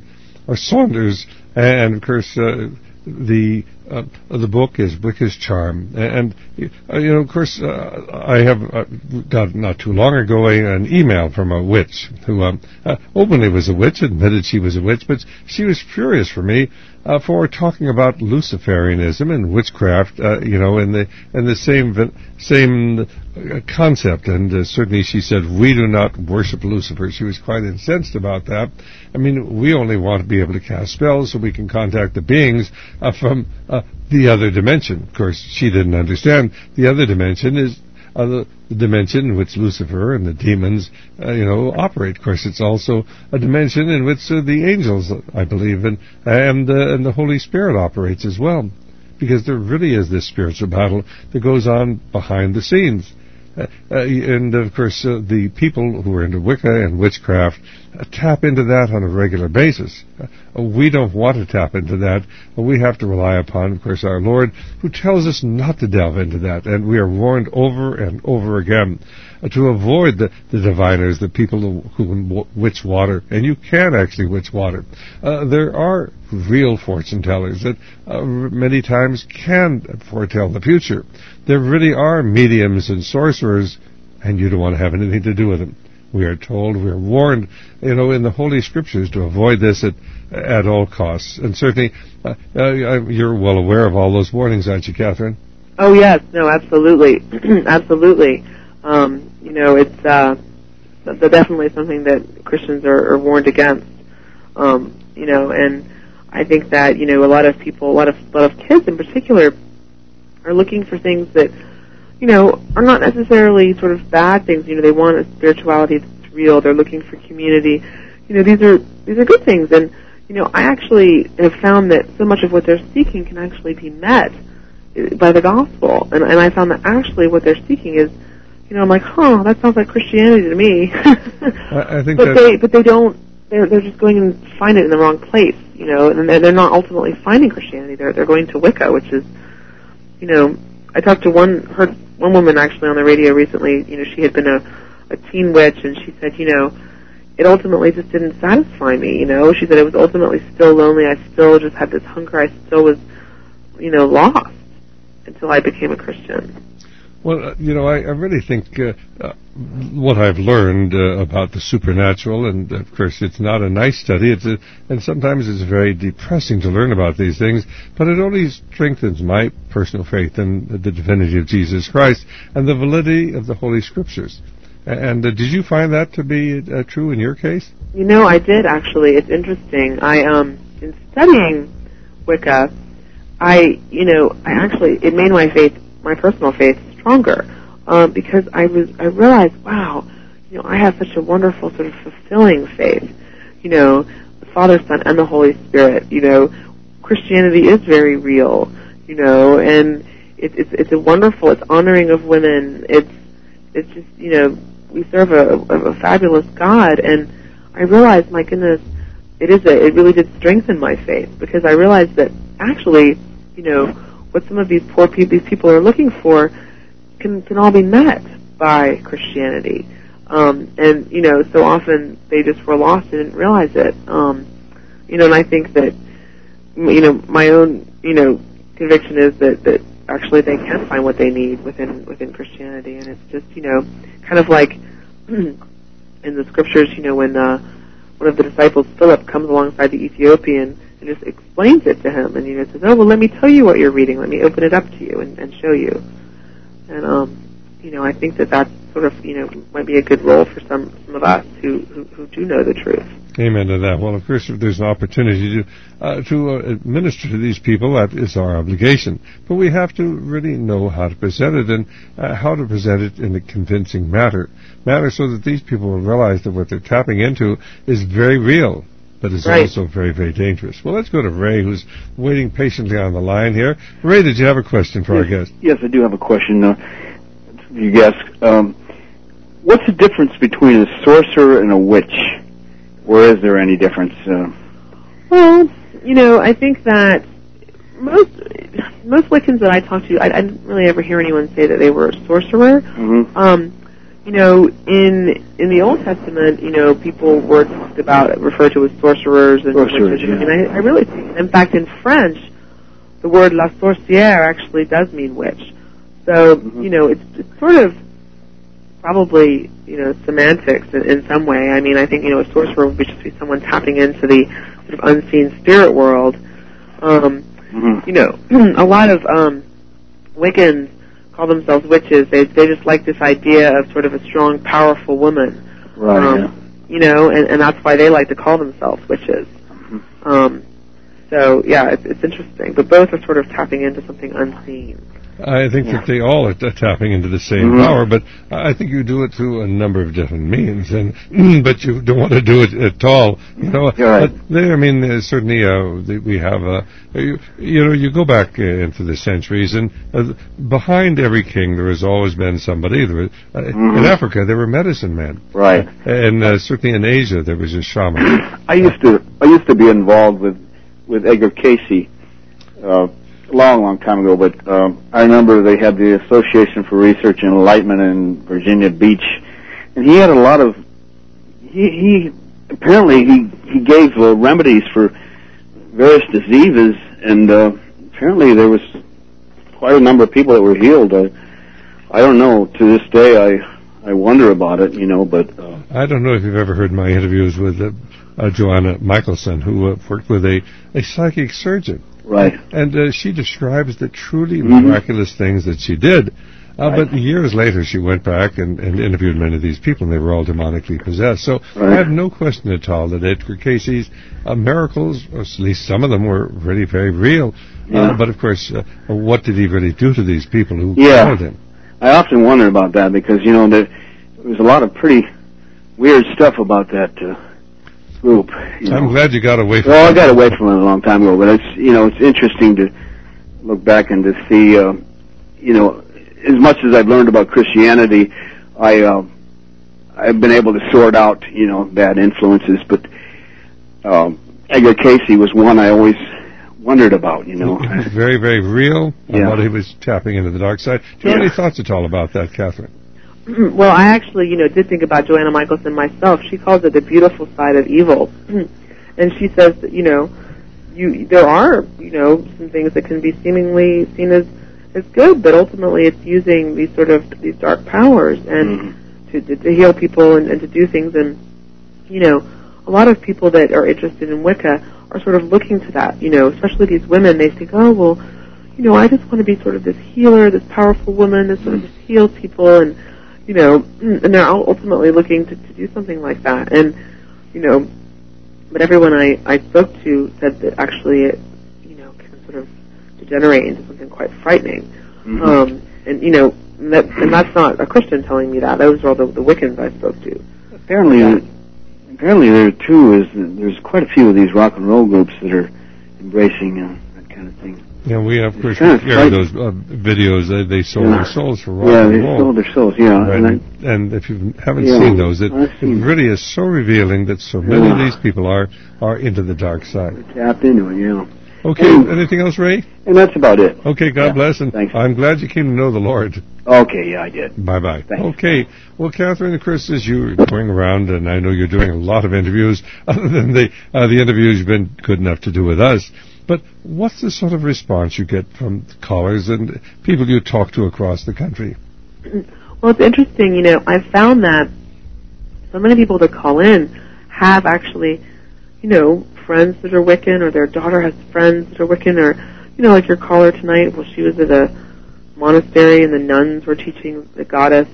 Speaker 1: of course, the book is Wicca's Charm, and of course, I have got not too long ago an email from a witch who openly was a witch, admitted she was a witch, but she was furious for me for talking about Luciferianism and witchcraft, in the same concept, and certainly she said we do not worship Lucifer. She was quite incensed about that. We only want to be able to cast spells so we can contact the beings from the other dimension. Of course, she didn't understand. The other dimension is the dimension in which Lucifer and the demons, operate. Of course, it's also a dimension in which the angels, I believe, and the Holy Spirit operates as well, because there really is this spiritual battle that goes on behind the scenes. And of course, the people who are into Wicca and witchcraft tap into that on a regular basis. We don't want to tap into that. We have to rely upon, of course, our Lord, who tells us not to delve into that. And we are warned over and over again to avoid the diviners, the people who witch water. And you can actually witch water. There are real fortune tellers that many times can foretell the future. There really are mediums and sorcerers, and you don't want to have anything to do with them. We are told, we are warned, in the Holy Scriptures to avoid this at all costs. And certainly, you're well aware of all those warnings, aren't you, Catherine?
Speaker 2: Oh, yes. No, absolutely. Absolutely. It's definitely something that Christians are warned against. And I think that, a lot of people, a lot of kids in particular, are looking for things that, are not necessarily sort of bad things. They want a spirituality that's real. They're looking for community. These are good things. And, I actually have found that so much of what they're seeking can actually be met by the gospel. And I found that actually what they're seeking is, I'm like, that sounds like Christianity to me.
Speaker 1: I think
Speaker 2: but they don't. They're just going and find it in the wrong place, and they're not ultimately finding Christianity. They're going to Wicca, which is, I talked to one woman actually on the radio recently. You know, she had been a teen witch, and she said, you know, it ultimately just didn't satisfy me. You know, she said it was ultimately still lonely. I still just had this hunger. I still was, you know, lost until I became a Christian.
Speaker 1: Well, you know, I really think what I've learned about the supernatural, and of course it's not a nice study, and sometimes it's very depressing to learn about these things, but it only strengthens my personal faith in the divinity of Jesus Christ and the validity of the Holy Scriptures. And did you find that to be true in your case?
Speaker 2: You know, I did actually. It's interesting. In studying Wicca, it made my personal faith stronger, because I realized, wow, you know, I have such a wonderful sort of fulfilling faith. You know, the Father, Son, and the Holy Spirit. You know, Christianity is very real. You know, and it's a wonderful, it's honoring of women. It's just, you know, we serve a fabulous God, and I realized, my goodness, it really did strengthen my faith, because I realized that actually, you know, what some of these people are looking for can all be met by Christianity. And, you know, so often they just were lost and didn't realize it. You know, and I think that, you know, my own, you know, conviction is that actually they can find what they need within Christianity. And it's just, you know, kind of like in the scriptures, you know, when one of the disciples, Philip, comes alongside the Ethiopian and just explains it to him, and, you know, says, oh, well, let me tell you what you're reading. Let me open it up to you and show you. And, you know, I think that sort of, you know, might be a good role for some of us who do know the truth.
Speaker 1: Amen to that. Well, of course, if there's an opportunity to minister to these people, that is our obligation. But we have to really know how to present it, and how to present it in a convincing manner so that these people will realize that what they're tapping into is very real, but is also very, very dangerous. Well, let's go to Ray, who's waiting patiently on the line here. Ray, did you have a question for our guest?
Speaker 4: Yes, I do have a question. You guess, what's the difference between a sorcerer and a witch? Or is there any difference?
Speaker 2: Well, you know, I think that most Wiccans that I talk to, I didn't really ever hear anyone say that they were a sorcerer.
Speaker 4: Mm-hmm.
Speaker 2: You know, in the Old Testament, you know, people were referred to as sorcerers and witches. Yeah. And I really think, in fact, in French, the word la sorcière actually does mean witch. So, you know, it's sort of probably, you know, semantics in some way. I mean, I think, you know, a sorcerer would just be someone tapping into the sort of unseen spirit world. You know, a lot of Wiccans call themselves witches. They just like this idea of sort of a strong, powerful woman.
Speaker 4: Right.
Speaker 2: You know, and that's why they like to call themselves witches. So, yeah, it's interesting. But both are sort of tapping into something unseen.
Speaker 1: I think that they all are tapping into the same power, but I think you do it through a number of different means, but you don't want to do it at all. You know,
Speaker 4: right.
Speaker 1: But there, I mean, certainly we have, you know, you go back into the centuries, and behind every king there has always been somebody. In Africa, there were medicine men,
Speaker 4: right,
Speaker 1: and certainly in Asia there was a shaman.
Speaker 4: I used to be involved with Edgar Cayce. Long time ago, but I remember they had the Association for Research and Enlightenment in Virginia Beach, and he had a lot of he gave remedies for various diseases, and apparently there was quite a number of people that were healed. I don't know, to this day I wonder about it, you know, but
Speaker 1: I don't know if you've ever heard my interviews with Joanna Michelson, who worked with a psychic surgeon.
Speaker 4: Right.
Speaker 1: And she describes the truly miraculous things that she did. But years later, she went back and interviewed many of these people, and they were all demonically possessed. So I have no question at all that Edgar Cayce's miracles, or at least some of them, were really very real. But, of course, what did he really do to these people who followed him?
Speaker 4: I often wonder about that, because, you know, there was a lot of pretty weird stuff about that group.
Speaker 1: I'm glad you got away from it.
Speaker 4: Well, I got away from it a long time ago, but it's, you know, it's interesting to look back and to see, you know, as much as I've learned about Christianity, I've been able to sort out, you know, bad influences, but Edgar Cayce was one I always wondered about, you know.
Speaker 1: It was very, very real
Speaker 4: Yeah.
Speaker 1: about he was tapping into the dark side. Do you have any thoughts at all about that, Catherine?
Speaker 2: Well, I actually, did think about Joanna Michelson myself. She calls it the beautiful side of evil. And she says that, there are, some things that can be seemingly seen as good, but ultimately it's using these dark powers and to heal people and to do things. And, a lot of people that are interested in Wicca are sort of looking to that, especially these women. They think, oh, well, I just want to be sort of this healer, this powerful woman that sort of just heals people, and and they're ultimately looking to do something like that. And, but everyone I spoke to said that actually it, can sort of degenerate into something quite frightening. And that's not a Christian telling me that. Those are all the Wiccans I spoke to.
Speaker 4: Apparently there too is there's quite a few of these rock and roll groups that are embracing that kind of thing.
Speaker 1: Yeah, we of course aired those videos. They sold their souls for rock and roll.
Speaker 4: Yeah, they sold their souls. Yeah,
Speaker 1: and if you haven't seen those, it really is so revealing that so many of these people are into the dark side.
Speaker 4: Tapped into it. Yeah.
Speaker 1: Okay. Anything else, Ray?
Speaker 4: And that's about it.
Speaker 1: Okay. God bless, and
Speaker 4: thanks.
Speaker 1: I'm glad you came to know the Lord.
Speaker 4: Okay. Yeah, I did.
Speaker 1: Bye-bye.
Speaker 4: Thanks.
Speaker 1: Okay. Well, Catherine and Chris, as you're going around, and I know you're doing a lot of interviews, other than the interviews you've been good enough to do with us. But what's the sort of response you get from callers and people you talk to across the country?
Speaker 2: Well, it's interesting. I've found that so many people that call in have actually, friends that are Wiccan, or their daughter has friends that are Wiccan, or, like your caller tonight, well, she was at a monastery and the nuns were teaching the goddess.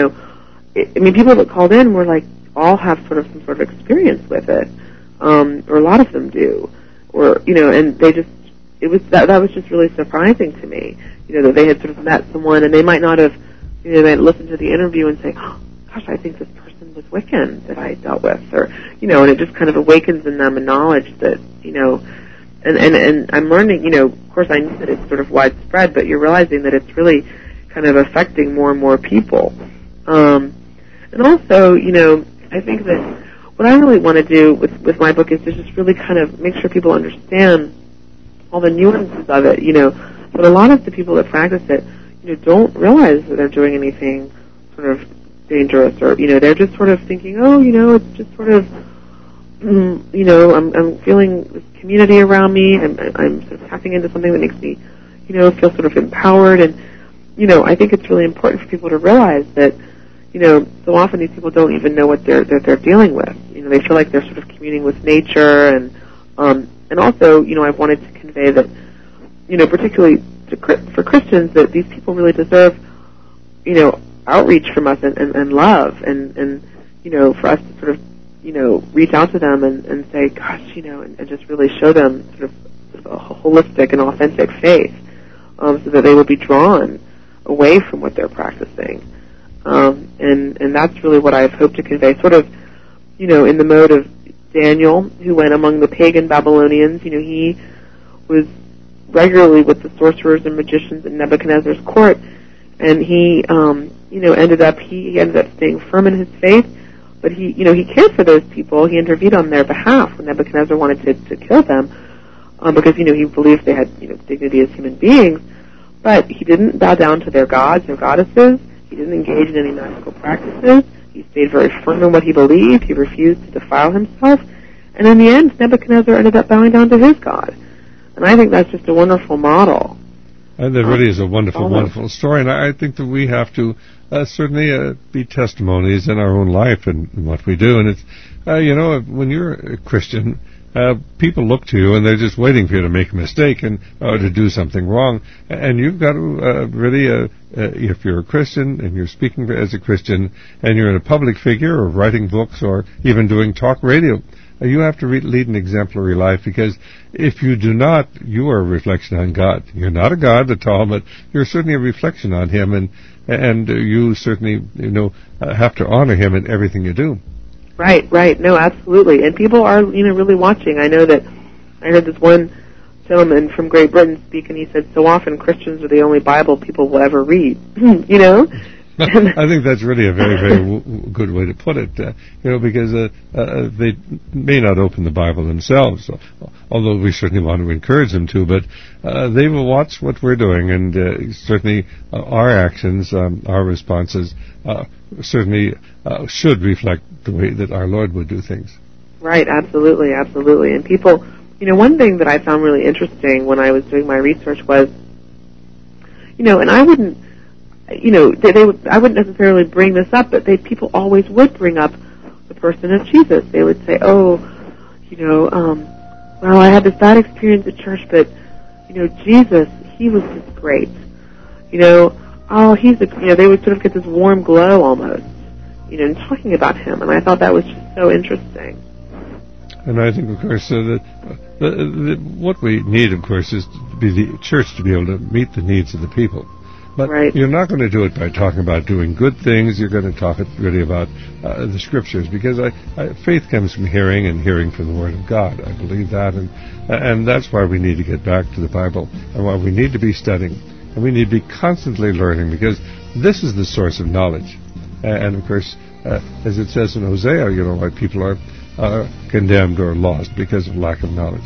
Speaker 2: People that called in were like, all have some sort of experience with it, or a lot of them do. Or, and they just, that was just really surprising to me, that they had sort of met someone and they might not have, they might listen to the interview and say, oh, gosh, I think this person was Wiccan that I dealt with, or, and it just kind of awakens in them a knowledge that, and I'm learning, of course I knew that it's sort of widespread, but you're realizing that it's really kind of affecting more and more people. And also, I think that what I really want to do with my book is to just really kind of make sure people understand all the nuances of it, but a lot of the people that practice it, don't realize that they're doing anything sort of dangerous, or, they're just sort of thinking, oh, it's just sort of, I'm feeling this community around me, and I'm sort of tapping into something that makes me, feel sort of empowered, and, I think it's really important for people to realize that, so often these people don't even know what they're dealing with. They feel like they're sort of communing with nature, and also, I've wanted to convey that, particularly for Christians, that these people really deserve, outreach from us and love, and for us to sort of, reach out to them and say, gosh, and just really show them sort of a holistic and authentic faith, so that they will be drawn away from what they're practicing. And that's really what I've hoped to convey, sort of, in the mode of Daniel, who went among the pagan Babylonians. He was regularly with the sorcerers and magicians in Nebuchadnezzar's court, and he, ended up staying firm in his faith, but he cared for those people. He intervened on their behalf when Nebuchadnezzar wanted to kill them, because, he believed they had, dignity as human beings, but he didn't bow down to their gods or goddesses. He didn't engage in any magical practices. He stayed very firm in what he believed. He refused to defile himself. And in the end, Nebuchadnezzar ended up bowing down to his God. And I think that's just a wonderful model.
Speaker 1: And that really is a wonderful, wonderful story. And I think that we have to certainly be testimonies in our own life and what we do. And it's, when you're a Christian, people look to you and they're just waiting for you to make a mistake and to do something wrong. And you've got to really, if you're a Christian and you're speaking as a Christian and you're in a public figure or writing books or even doing talk radio, you have to lead an exemplary life, because if you do not, you are a reflection on God. You're not a God at all, but you're certainly a reflection on Him, and you certainly, have to honor Him in everything you do.
Speaker 2: Right. No, absolutely. And people are, really watching. I know that I heard this one gentleman from Great Britain speak, and he said, so often Christians are the only Bible people will ever read,
Speaker 1: I think that's really a very, very good way to put it, because they may not open the Bible themselves, although we certainly want to encourage them to, but they will watch what we're doing, and certainly our actions, our responses, certainly should reflect the way that our Lord would do things.
Speaker 2: Right, absolutely, absolutely. And people, one thing that I found really interesting when I was doing my research was, and I wouldn't, I wouldn't necessarily bring this up, but people always would bring up the person of Jesus. They would say, well, I had this bad experience at church, but, Jesus, he was just great. They would sort of get this warm glow almost, in talking about him, and I thought that was just so interesting.
Speaker 1: And I think, of course, that what we need, of course, is to be the church to be able to meet the needs of the people. But
Speaker 2: right.
Speaker 1: You're not going to do it by talking about doing good things. You're going to talk really about the Scriptures, because faith comes from hearing, and hearing from the Word of God. I believe that, and that's why we need to get back to the Bible, and why we need to be studying, and we need to be constantly learning, because this is the source of knowledge. And of course, as it says in Hosea, why people are condemned or lost because of lack of knowledge.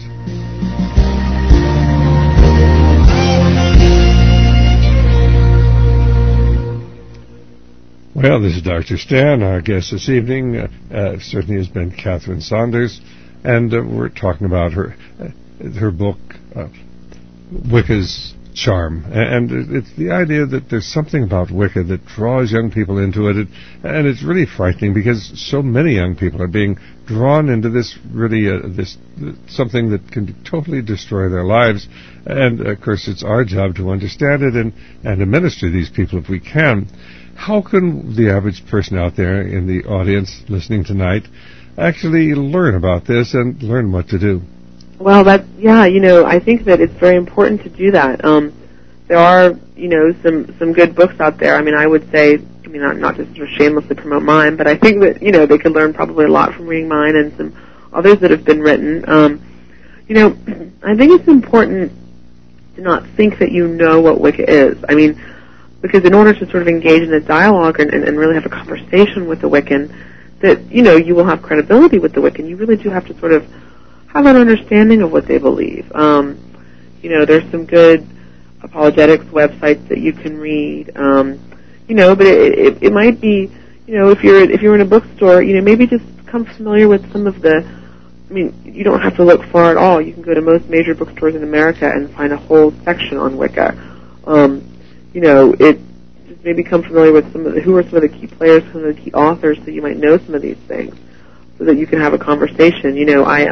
Speaker 1: Well, this is Dr. Stan. Our guest this evening certainly has been Catherine Saunders, and we're talking about her book, Wicca's Charm. And it's the idea that there's something about Wicca that draws young people into it, and it's really frightening, because so many young people are being drawn into this really something that can totally destroy their lives. And of course, it's our job to understand it and to minister to these people if we can. How can the average person out there in the audience listening tonight actually learn about this and learn what to do?
Speaker 2: Well, I think that it's very important to do that. There are, some good books out there. I would say, not just to shamelessly promote mine, but I think that, they could learn probably a lot from reading mine and some others that have been written. I think it's important to not think that you know what Wicca is. Because in order to sort of engage in a dialogue and really have a conversation with the Wiccan, that, you will have credibility with the Wiccan, you really do have to sort of have an understanding of what they believe. There's some good apologetics websites that you can read, but it might be, if you're in a bookstore, maybe just become familiar with some of the, you don't have to look far at all. You can go to most major bookstores in America and find a whole section on Wicca. It just maybe become familiar with who are some of the key players, some of the key authors, so you might know some of these things, so that you can have a conversation. I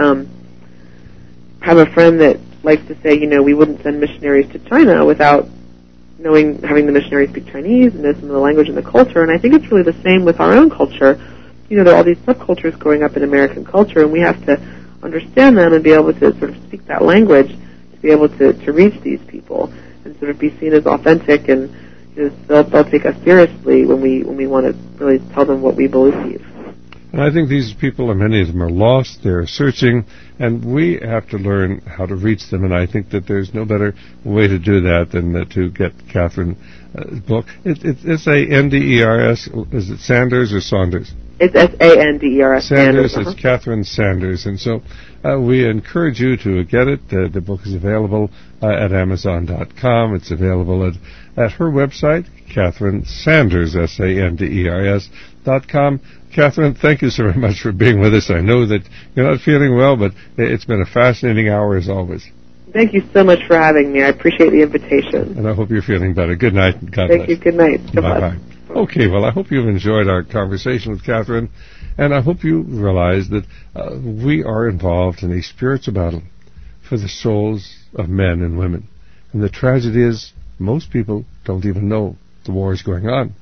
Speaker 2: have a friend that likes to say, we wouldn't send missionaries to China without having the missionaries speak Chinese and know some of the language and the culture. And I think it's really the same with our own culture. There are all these subcultures growing up in American culture, and we have to understand them and be able to sort of speak that language to be able to reach these people and sort of be seen as authentic, and they'll take us seriously when we want to really tell them what we believe.
Speaker 1: And I think these people, and many of them are lost, they're searching, and we have to learn how to reach them, and I think that there's no better way to do that than to get Catherine's book. It's S-A-N-D-E-R-S. Is it Sanders or Saunders?
Speaker 2: It's S-A-N-D-E-R-S.
Speaker 1: Sanders. It's Catherine Sanders. And so we encourage you to get it. The book is available at Amazon.com. It's available at her website, Catherine Sanders, S-A-N-D-E-R-S.com. Catherine, thank you so very much for being with us. I know that you're not feeling well, but it's been a fascinating hour as always.
Speaker 2: Thank you so much for having me. I appreciate the invitation.
Speaker 1: And I hope you're feeling better. Good night. God bless.
Speaker 2: Thank you. Good night.
Speaker 1: Bye-bye. Okay, well, I hope you've enjoyed our conversation with Catherine, and I hope you realize that we are involved in a spiritual battle for the souls of men and women. And the tragedy is most people don't even know the war is going on.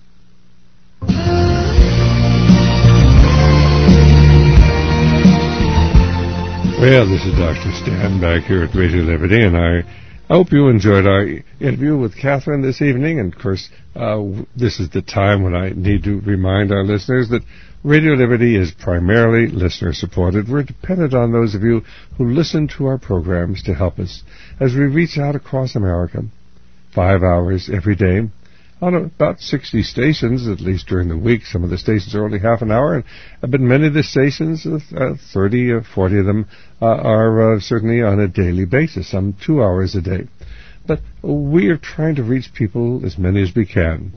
Speaker 1: Well, this is Dr. Stan back here at Radio Liberty, and I hope you enjoyed our interview with Catherine this evening. And, of course, this is the time when I need to remind our listeners that Radio Liberty is primarily listener-supported. We're dependent on those of you who listen to our programs to help us as we reach out across America 5 hours every day, on about 60 stations, at least during the week. Some of the stations are only half an hour, but many of the stations, 30 or 40 of them, are certainly on a daily basis, some 2 hours a day. But we are trying to reach people, as many as we can,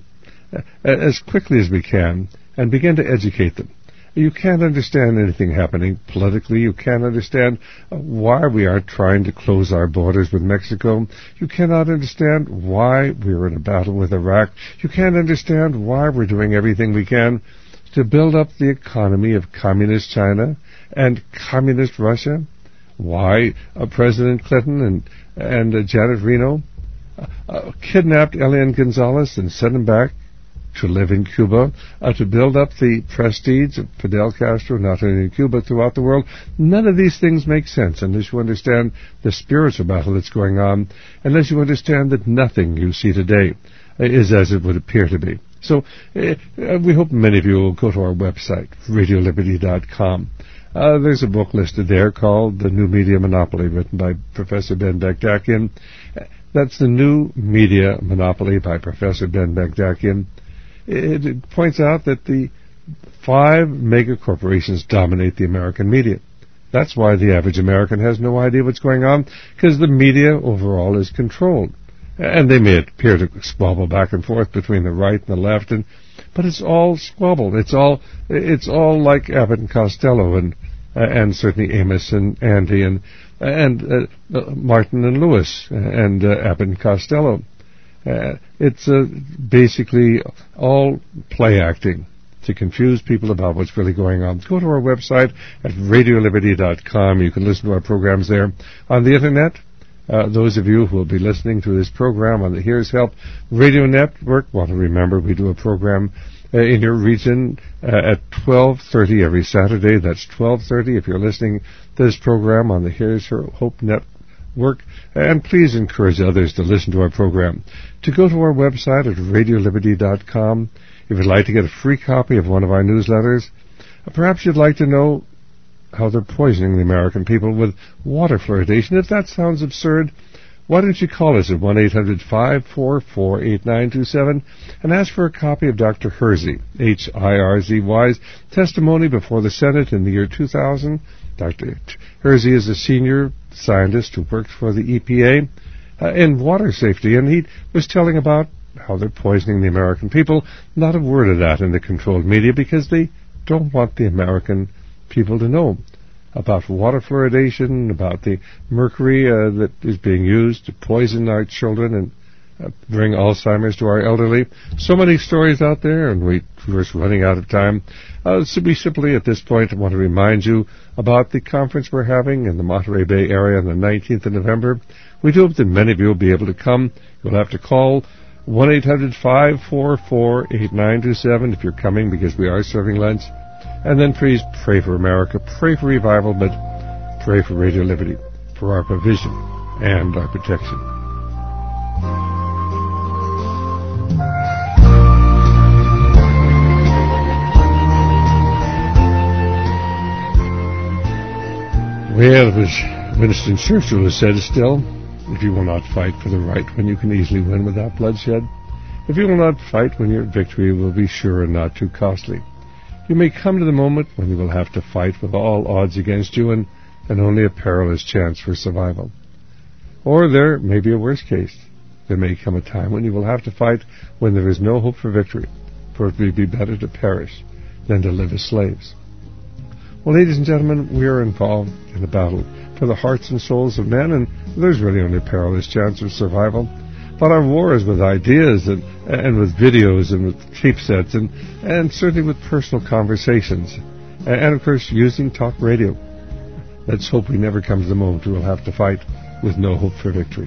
Speaker 1: as quickly as we can, and begin to educate them. You can't understand anything happening politically. You can't understand why we are trying to close our borders with Mexico. You cannot understand why we're in a battle with Iraq. You can't understand why we're doing everything we can to build up the economy of communist China and communist Russia. Why President Clinton and Janet Reno kidnapped Elian Gonzalez and sent him back to live in Cuba, to build up the prestige of Fidel Castro, not only in Cuba, throughout the world. None of these things make sense unless you understand the spiritual battle that's going on, unless you understand that nothing you see today is as it would appear to be. So we hope many of you will go to our website, RadioLiberty.com. There's a book listed there called The New Media Monopoly, written by Professor Ben Bagdakian. That's The New Media Monopoly by Professor Ben Bagdakian. It points out that the 5 mega corporations dominate the American media. That's why the average American has no idea what's going on, because the media overall is controlled. And they may appear to squabble back and forth between the right and the left, but it's all squabble. It's all like Abbott and Costello and certainly Amos and Andy and Martin and Lewis and Abbott and Costello. It's basically all play acting to confuse people about what's really going on. Go to our website at RadioLiberty.com. You can listen to our programs there. On the Internet, those of you who will be listening to this program on the Here's Help Radio Network want to remember we do a program in your region at 12:30 every Saturday. That's 12:30 if you're listening to this program on the Here's Hope Network. And please encourage others to listen to our program. To go to our website at RadioLiberty.com, if you'd like to get a free copy of one of our newsletters, perhaps you'd like to know how they're poisoning the American people with water fluoridation. If that sounds absurd, why don't you call us at 1-800-544-8927 and ask for a copy of Dr. Hersey, H-I-R-Z-Y's testimony before the Senate in the year 2000. Dr. Hersey is a senior scientist who works for the EPA in water safety, and he was telling about how they're poisoning the American people. Not a word of that in the controlled media, because they don't want the American people to know about water fluoridation, about the mercury that is being used to poison our children and bring Alzheimer's to our elderly. So many stories out there, and we're running out of time. So we simply, at this point, want to remind you about the conference we're having in the Monterey Bay area on the 19th of November. We do hope that many of you will be able to come. You'll have to call 1-800-544-8927 if you're coming, because we are serving lunch. And then please pray for America, pray for revival, but pray for Radio Liberty, for our provision and our protection. Well, it was Winston Churchill who said still, if you will not fight for the right when you can easily win without bloodshed, if you will not fight when your victory will be sure and not too costly, you may come to the moment when you will have to fight with all odds against you and only a perilous chance for survival. Or there may be a worse case. There may come a time when you will have to fight when there is no hope for victory, for it would be better to perish than to live as slaves. Well, ladies and gentlemen, we are involved in a battle for the hearts and souls of men, and there's really only a perilous chance of survival. But our war is with ideas and with videos and with tape sets and certainly with personal conversations. And, of course, using talk radio. Let's hope we never come to the moment we will have to fight with no hope for victory.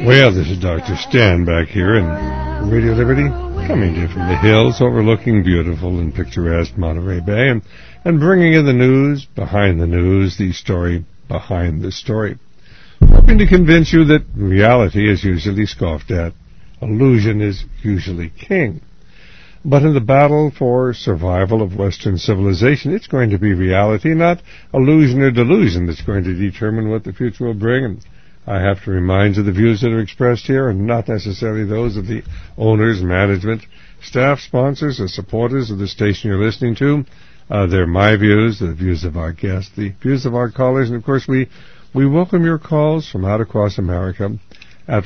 Speaker 1: Well, this is Dr. Stan back here in Radio Liberty, coming to you from the hills overlooking beautiful and picturesque Monterey Bay, and bringing you the news, the story behind the story. Hoping to convince you that reality is usually scoffed at, illusion is usually king. But in the battle for survival of Western civilization, it's going to be reality, not illusion or delusion, that's going to determine what the future will bring. And I have to remind you the views that are expressed here are not necessarily those of the owners, management, staff, sponsors, or supporters of the station you're listening to. They're my views, the views of our guests, the views of our callers, and of course we welcome your calls from out across America at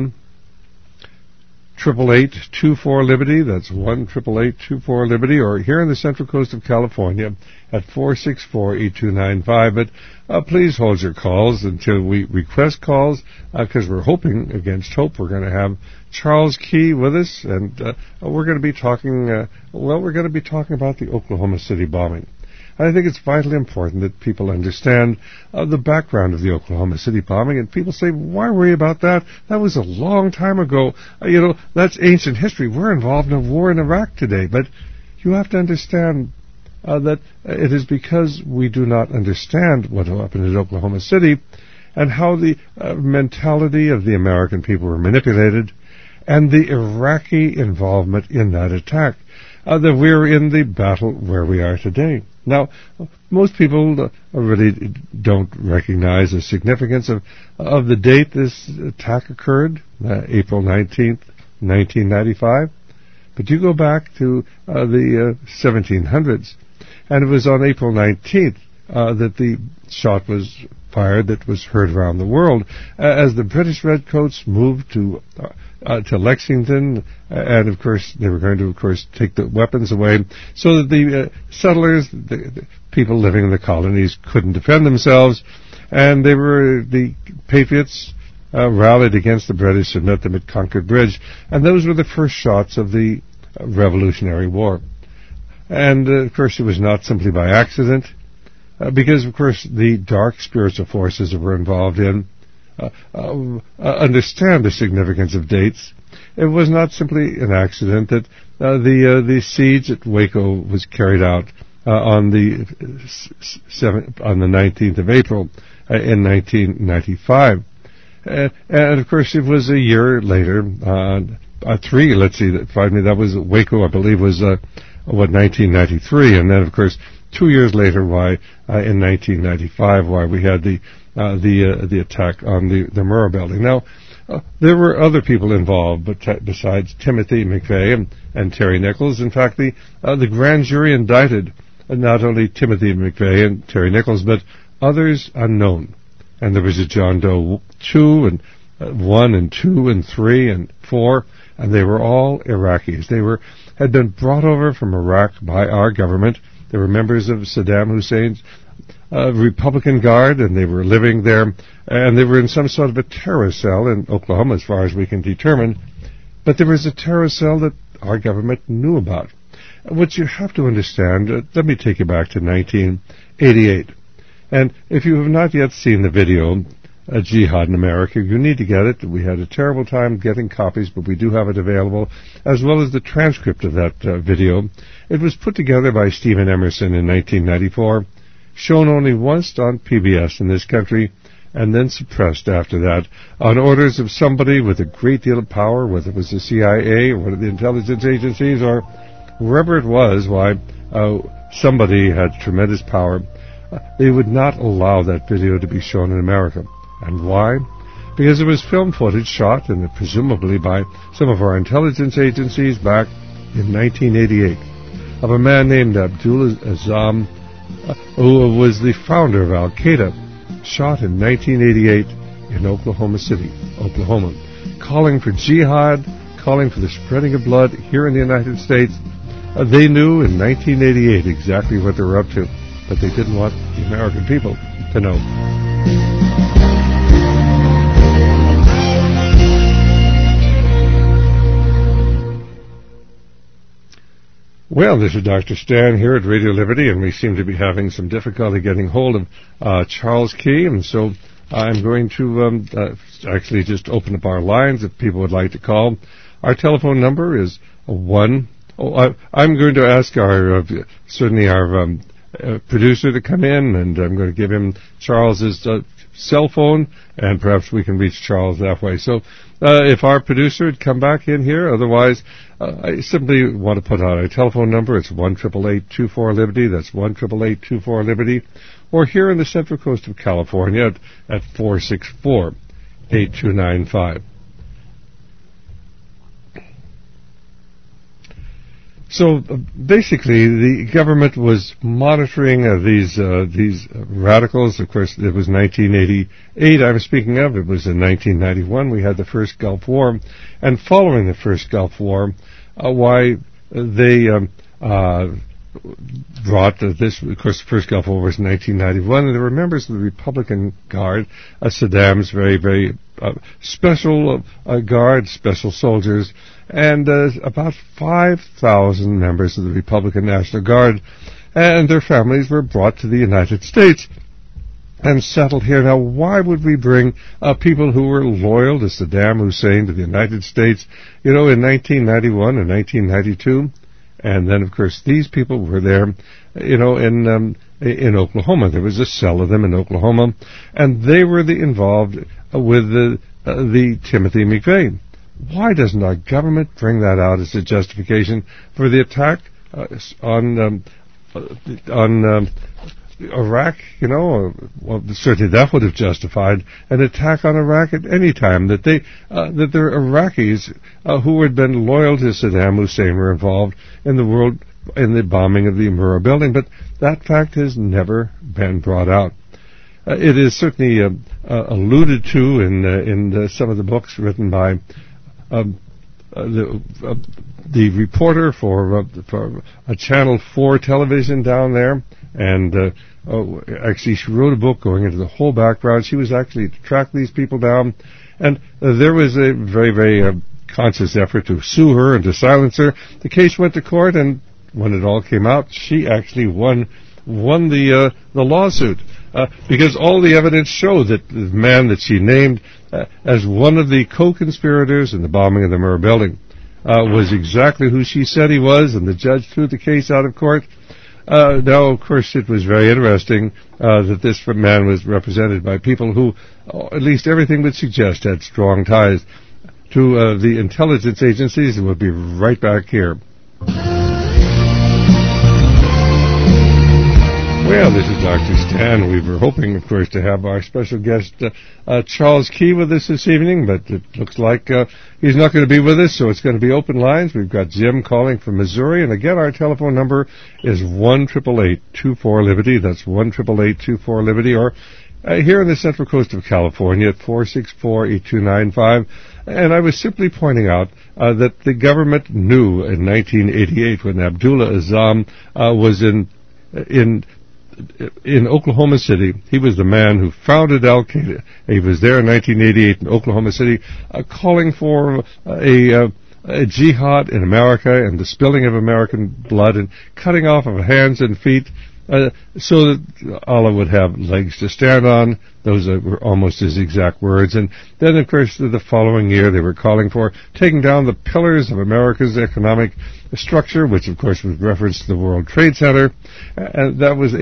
Speaker 1: 1-888-24-LIBERTY. That's 1-888-24-LIBERTY, or here in the Central Coast of California at 464-8295. But please hold your calls until we request calls, because we're hoping against hope we're going to have Charles Key with us, and we're going to be talking. We're going to be talking about the Oklahoma City bombing. I think it's vitally important that people understand the background of the Oklahoma City bombing. And people say, why worry about that? That was a long time ago. That's ancient history. We're involved in a war in Iraq today. But you have to understand that it is because we do not understand what happened at Oklahoma City and how the mentality of the American people were manipulated and the Iraqi involvement in that attack, that we're in the battle where we are today. Now, most people really don't recognize the significance of the date this attack occurred, April 19th, 1995. But you go back to the 1700s, and it was on April 19th that the shot was fired that was heard around the world as the British Redcoats moved to Lexington, and of course they were going to, take the weapons away so that the settlers, the people living in the colonies, couldn't defend themselves, and the Patriots rallied against the British and met them at Concord Bridge, and those were the first shots of the Revolutionary War. And of course it was not simply by accident, because of course the dark spiritual forces that were involved in understand the significance of dates. It was not simply an accident that the siege at Waco was carried out on the 19th of April in 1995, and of course it was a year later. That was Waco, I believe, was 1993, and then of course 2 years later, in 1995, we had the attack on the Murrah building. Now, there were other people involved, besides Timothy McVeigh and Terry Nichols. In fact, the grand jury indicted not only Timothy McVeigh and Terry Nichols, but others unknown. And there was a John Doe 2 and 1 and 2 and 3 and 4, and they were all Iraqis. They had been brought over from Iraq by our government. They were members of Saddam Hussein's Republican Guard, and they were living there, and they were in some sort of a terror cell in Oklahoma, as far as we can determine. But there was a terror cell that our government knew about. What you have to understand, let me take you back to 1988. And if you have not yet seen the video, Jihad in America, you need to get it. We had a terrible time getting copies, but we do have it available, as well as the transcript of that video. It was put together by Stephen Emerson in 1994, shown only once on PBS in this country, and then suppressed after that on orders of somebody with a great deal of power, whether it was the CIA or one of the intelligence agencies or wherever it was. Somebody had tremendous power. They would not allow that video to be shown in America. And why? Because it was film footage shot, and presumably by some of our intelligence agencies back in 1988, of a man named Abdul Azzam, who was the founder of Al-Qaeda, shot in 1988 in Oklahoma City, Oklahoma, calling for jihad, calling for the spreading of blood here in the United States. They knew in 1988 exactly what they were up to, but they didn't want the American people to know. Well, this is Dr. Stan here at Radio Liberty, and we seem to be having some difficulty getting hold of Charles Key, and so I'm going to actually just open up our lines if people would like to call. Our telephone number is I'm going to ask our producer to come in, and I'm going to give him Charles's cell phone, and perhaps we can reach Charles that way. So if our producer would come back in here, otherwise I simply want to put out a telephone number. It's 1-888-24-LIBERTY. That's 1-888-24-LIBERTY. Or here in the Central Coast of California at 464-8295. So basically, the government was monitoring these radicals. Of course, it was 1988 I'm speaking of. It was in 1991 we had the first Gulf War. And following the first Gulf War, why they brought this, of course, the first Gulf War was in 1991, and there were members of the Republican Guard, Saddam's very, very special guard, special soldiers, and about 5,000 members of the Republican National Guard, and their families were brought to the United States and settled here. Now, why would we bring people who were loyal to Saddam Hussein to the United States, in 1991 and 1992? And then, of course, these people were there, in Oklahoma. There was a cell of them in Oklahoma, and they were involved with the Timothy McVeigh. Why doesn't our government bring that out as a justification for the attack on Iraq? Well, certainly that would have justified an attack on Iraq at any time. That there are Iraqis who had been loyal to Saddam Hussein were involved in the bombing of the Murrah building, but that fact has never been brought out. It is certainly alluded to in some of the books written by the reporter for a Channel 4 television down there, and actually she wrote a book going into the whole background. She was actually to track these people down, and there was a very, very conscious effort to sue her and to silence her. The case went to court, and when it all came out, she actually won the lawsuit. Because all the evidence showed that the man that she named as one of the co-conspirators in the bombing of the Murrah building was exactly who she said he was, and the judge threw the case out of court. Now, of course, it was very interesting that this man was represented by people who, at least everything would suggest, had strong ties to the intelligence agencies, and we'll be right back here. Well, this is Dr. Stan. We were hoping, of course, to have our special guest, Charles Key, with us this evening, but it looks like he's not going to be with us, so it's going to be open lines. We've got Jim calling from Missouri, and again, our telephone number is 1-888-24-LIBERTY. That's 1-888-24-LIBERTY, or here in the Central Coast of California at 464-8295. And I was simply pointing out that the government knew in 1988 when Abdullah Azzam was in Oklahoma City. He was the man who founded Al-Qaeda. He was there in 1988 in Oklahoma City, calling for a jihad in America and the spilling of American blood and cutting off of hands and feet so that Allah would have legs to stand on. Those were almost his exact words. And then, of course, the following year they were calling for taking down the pillars of America's economic structure, which, of course, was reference to the World Trade Center. And that was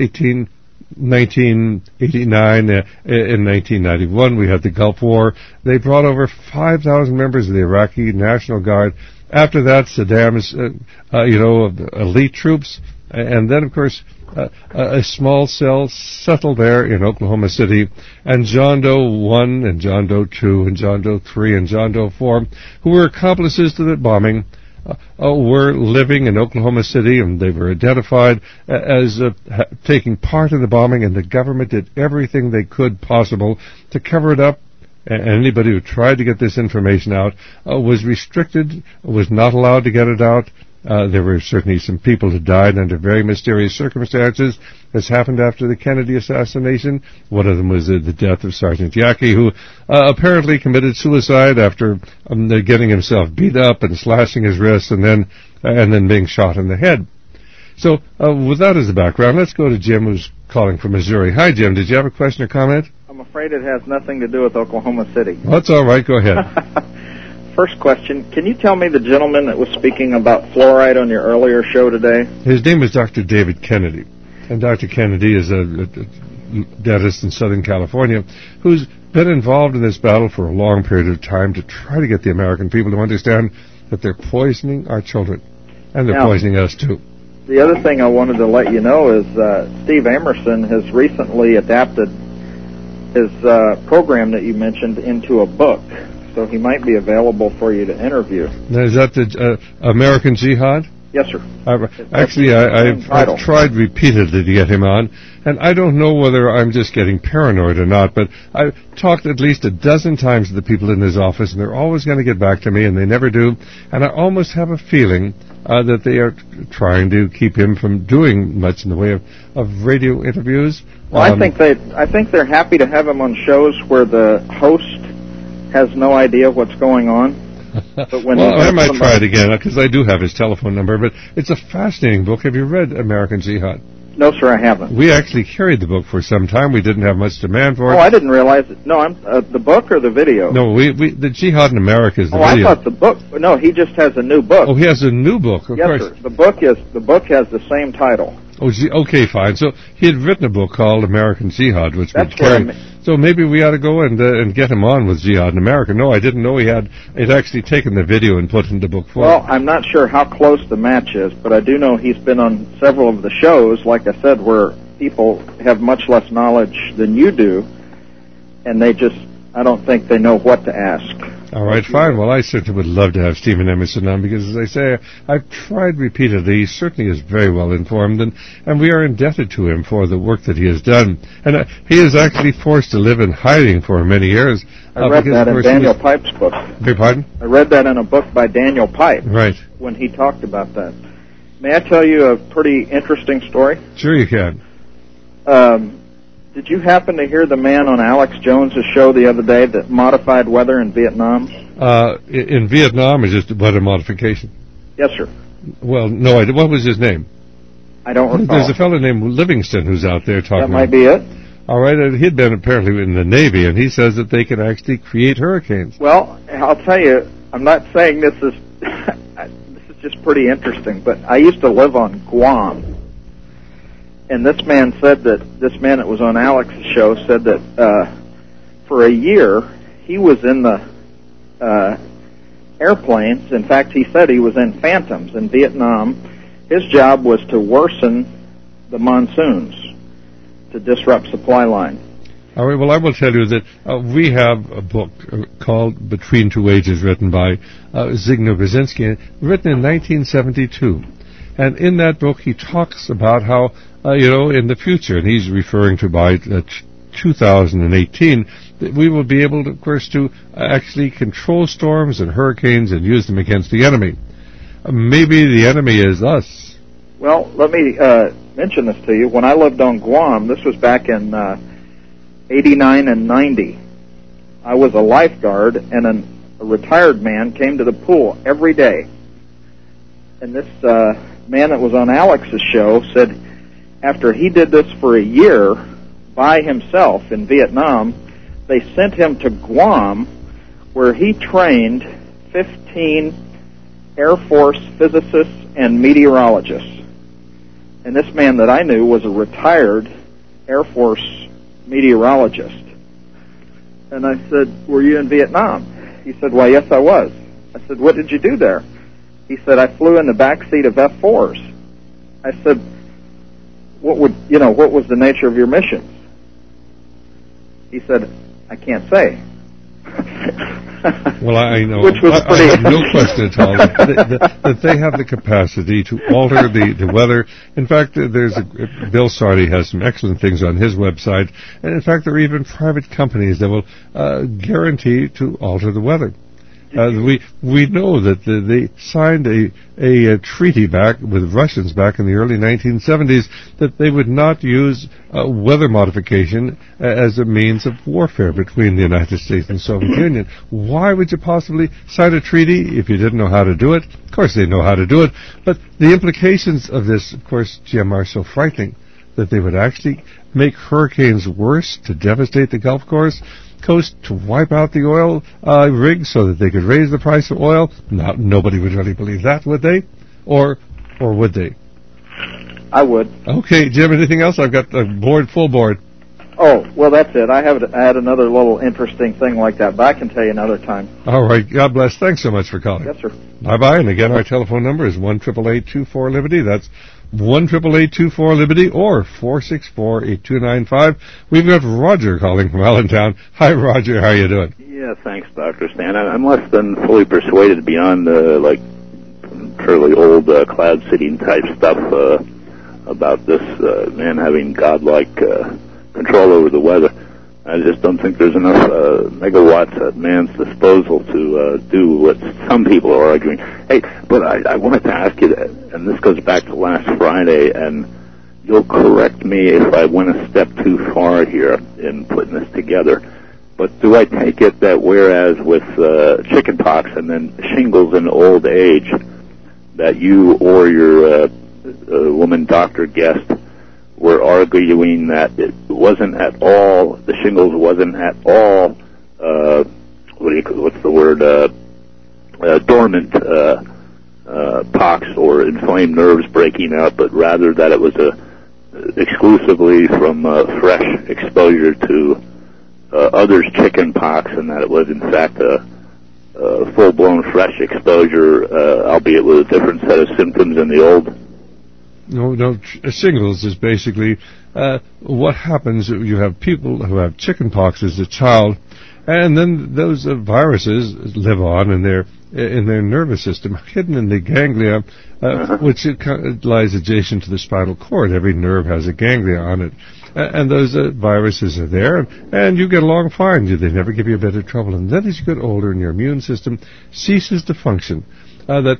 Speaker 1: 1989. In 1991, we had the Gulf War. They brought over 5,000 members of the Iraqi National Guard. After that, Saddam's, elite troops. And then, of course, a small cell settled there in Oklahoma City, and John Doe 1 and John Doe 2 and John Doe 3 and John Doe 4, who were accomplices to that bombing, were living in Oklahoma City, and they were identified as taking part in the bombing, and the government did everything they could possible to cover it up. And anybody who tried to get this information out was restricted, was not allowed to get it out. There were certainly some people who died under very mysterious circumstances. This happened after the Kennedy assassination. One of them was the death of Sergeant Yaki, who apparently committed suicide after getting himself beat up and slashing his wrists and then being shot in the head. So with that as a background, let's go to Jim, who's calling from Missouri. Hi, Jim. Did you have a question or comment?
Speaker 5: I'm afraid it has nothing to do with Oklahoma City.
Speaker 1: That's all right. Go ahead.
Speaker 5: First question, can you tell me the gentleman that was speaking about fluoride on your earlier show today?
Speaker 1: His name is Dr. David Kennedy. And Dr. Kennedy is a dentist in Southern California who's been involved in this battle for a long period of time to try to get the American people to understand that they're poisoning our children. And they're poisoning us, too.
Speaker 5: The other thing I wanted to let you know is Steve Emerson has recently adapted his program that you mentioned into a book. So he might be available for you to interview.
Speaker 1: Now, is that the American Jihad?
Speaker 5: Yes, sir.
Speaker 1: I've tried repeatedly to get him on, and I don't know whether I'm just getting paranoid or not, but I've talked at least a dozen times to the people in his office, and they're always going to get back to me, and they never do, and I almost have a feeling that they are trying to keep him from doing much in the way of radio interviews.
Speaker 5: Well, I think they're happy to have him on shows where the host has no idea what's going on. But when
Speaker 1: I might try it again, because I do have his telephone number, but it's a fascinating book. Have you read American Jihad?
Speaker 5: No, sir, I haven't.
Speaker 1: We actually carried the book for some time. We didn't have much demand for it.
Speaker 5: Oh, I didn't realize it. No, the book or the video?
Speaker 1: No, the Jihad in America is the video.
Speaker 5: I thought the book. No, he just has a new book.
Speaker 1: Oh, he has a new book, of course.
Speaker 5: Yes, sir. The book has the same title.
Speaker 1: Oh, okay, fine. So he had written a book called American Jihad, which would carry. So maybe we ought to go and get him on with Jihad in America. No, I didn't know he'd actually taken the video and put it in the book form.
Speaker 5: Well, I'm not sure how close the match is, but I do know he's been on several of the shows, like I said, where people have much less knowledge than you do, and I don't think they know what to ask.
Speaker 1: All right, fine. Well, I certainly would love to have Stephen Emerson on because, as I say, I've tried repeatedly. He certainly is very well informed, and we are indebted to him for the work that he has done. And he is actually forced to live in hiding for many years.
Speaker 5: I read that in Daniel Pipe's book.
Speaker 1: Beg pardon?
Speaker 5: I read that in a book by Daniel Pipe.
Speaker 1: Right.
Speaker 5: When he talked about that. May I tell you a pretty interesting story?
Speaker 1: Sure you can.
Speaker 5: Did you happen to hear the man on Alex Jones' show the other day that modified weather in Vietnam?
Speaker 1: In Vietnam, is just weather modification?
Speaker 5: Yes, sir.
Speaker 1: Well, no, what was his name?
Speaker 5: I don't recall.
Speaker 1: There's a fellow named Livingston who's out there talking.
Speaker 5: That might be it.
Speaker 1: All right, he'd been apparently in the Navy, and he says that they can actually create hurricanes.
Speaker 5: Well, I'll tell you, I'm not saying this is this is just pretty interesting, but I used to live on Guam. And this man that was on Alex's show said that for a year he was in the airplanes. In fact, he said he was in Phantoms in Vietnam. His job was to worsen the monsoons, to disrupt supply line.
Speaker 1: All right, well, I will tell you that we have a book called Between Two Ages, written by Zygmunt Brzezinski, written in 1972. And in that book, he talks about how, in the future, and he's referring to by 2018, that we will be able, of course, to actually control storms and hurricanes and use them against the enemy. Maybe the enemy is us.
Speaker 5: Well, let me mention this to you. When I lived on Guam, this was back in 89 and 90, I was a lifeguard, and a retired man came to the pool every day. And this man that was on Alex's show said after he did this for a year by himself in Vietnam, they sent him to Guam, where he trained 15 Air Force physicists and meteorologists. And this man that I knew was a retired Air Force meteorologist. And I said, "Were you in Vietnam?" He said, "Why, yes, I was." I said, "What did you do there?" He said, "I flew in the back seat of F-4s." I said, what was the nature of your missions?" He said, "I can't say."
Speaker 1: Well, I know.
Speaker 5: Which was pretty.
Speaker 1: I have no question at all that they have the capacity to alter the weather. In fact, Bill Sardi has some excellent things on his website, and in fact, there are even private companies that will guarantee to alter the weather. We know that they signed a treaty back with Russians back in the early 1970s that they would not use weather modification as a means of warfare between the United States and the Soviet Union. Why would you possibly sign a treaty if you didn't know how to do it? Of course they know how to do it, but the implications of this, of course, Jim, are so frightening that they would actually make hurricanes worse to devastate the Gulf Coast, to wipe out the oil rigs so that they could raise the price of oil. Nobody would really believe that, would they? Or would they?
Speaker 5: I would.
Speaker 1: Okay, Jim, anything else? I've got the full board.
Speaker 5: Oh, well, that's it. I had another little interesting thing like that, but I can tell you another time.
Speaker 1: All right. God bless. Thanks so much for calling.
Speaker 5: Yes, sir.
Speaker 1: Bye-bye. And again, our telephone number is 1-888-24-LIBERTY. That's 1-888-24-LIBERTY or 464-8295. We've got Roger calling from Allentown. Hi, Roger. How are you doing?
Speaker 6: Yeah, thanks, Dr. Stan. I'm less than fully persuaded beyond, fairly old cloud seeding type stuff about this man having godlike control over the weather. I just don't think there's enough megawatts at man's disposal to do what some people are arguing. Hey, but I wanted to ask you that, and this goes back to last Friday, and you'll correct me if I went a step too far here in putting this together. But do I take it that whereas with chickenpox and then shingles in old age, that you or your woman doctor guest were arguing that it wasn't at all, the shingles wasn't at all, dormant pox or inflamed nerves breaking out, but rather that it was exclusively from fresh exposure to others' chicken pox, and that it was in fact a full-blown fresh exposure, albeit with a different set of symptoms in the old.
Speaker 1: No, shingles is basically what happens. You have people who have chickenpox as a child, and then those viruses live on in their nervous system, hidden in the ganglia, which lies adjacent to the spinal cord. Every nerve has a ganglia on it, and those viruses are there, and you get along fine. They never give you a bit of trouble. And then as you get older and your immune system ceases to function, the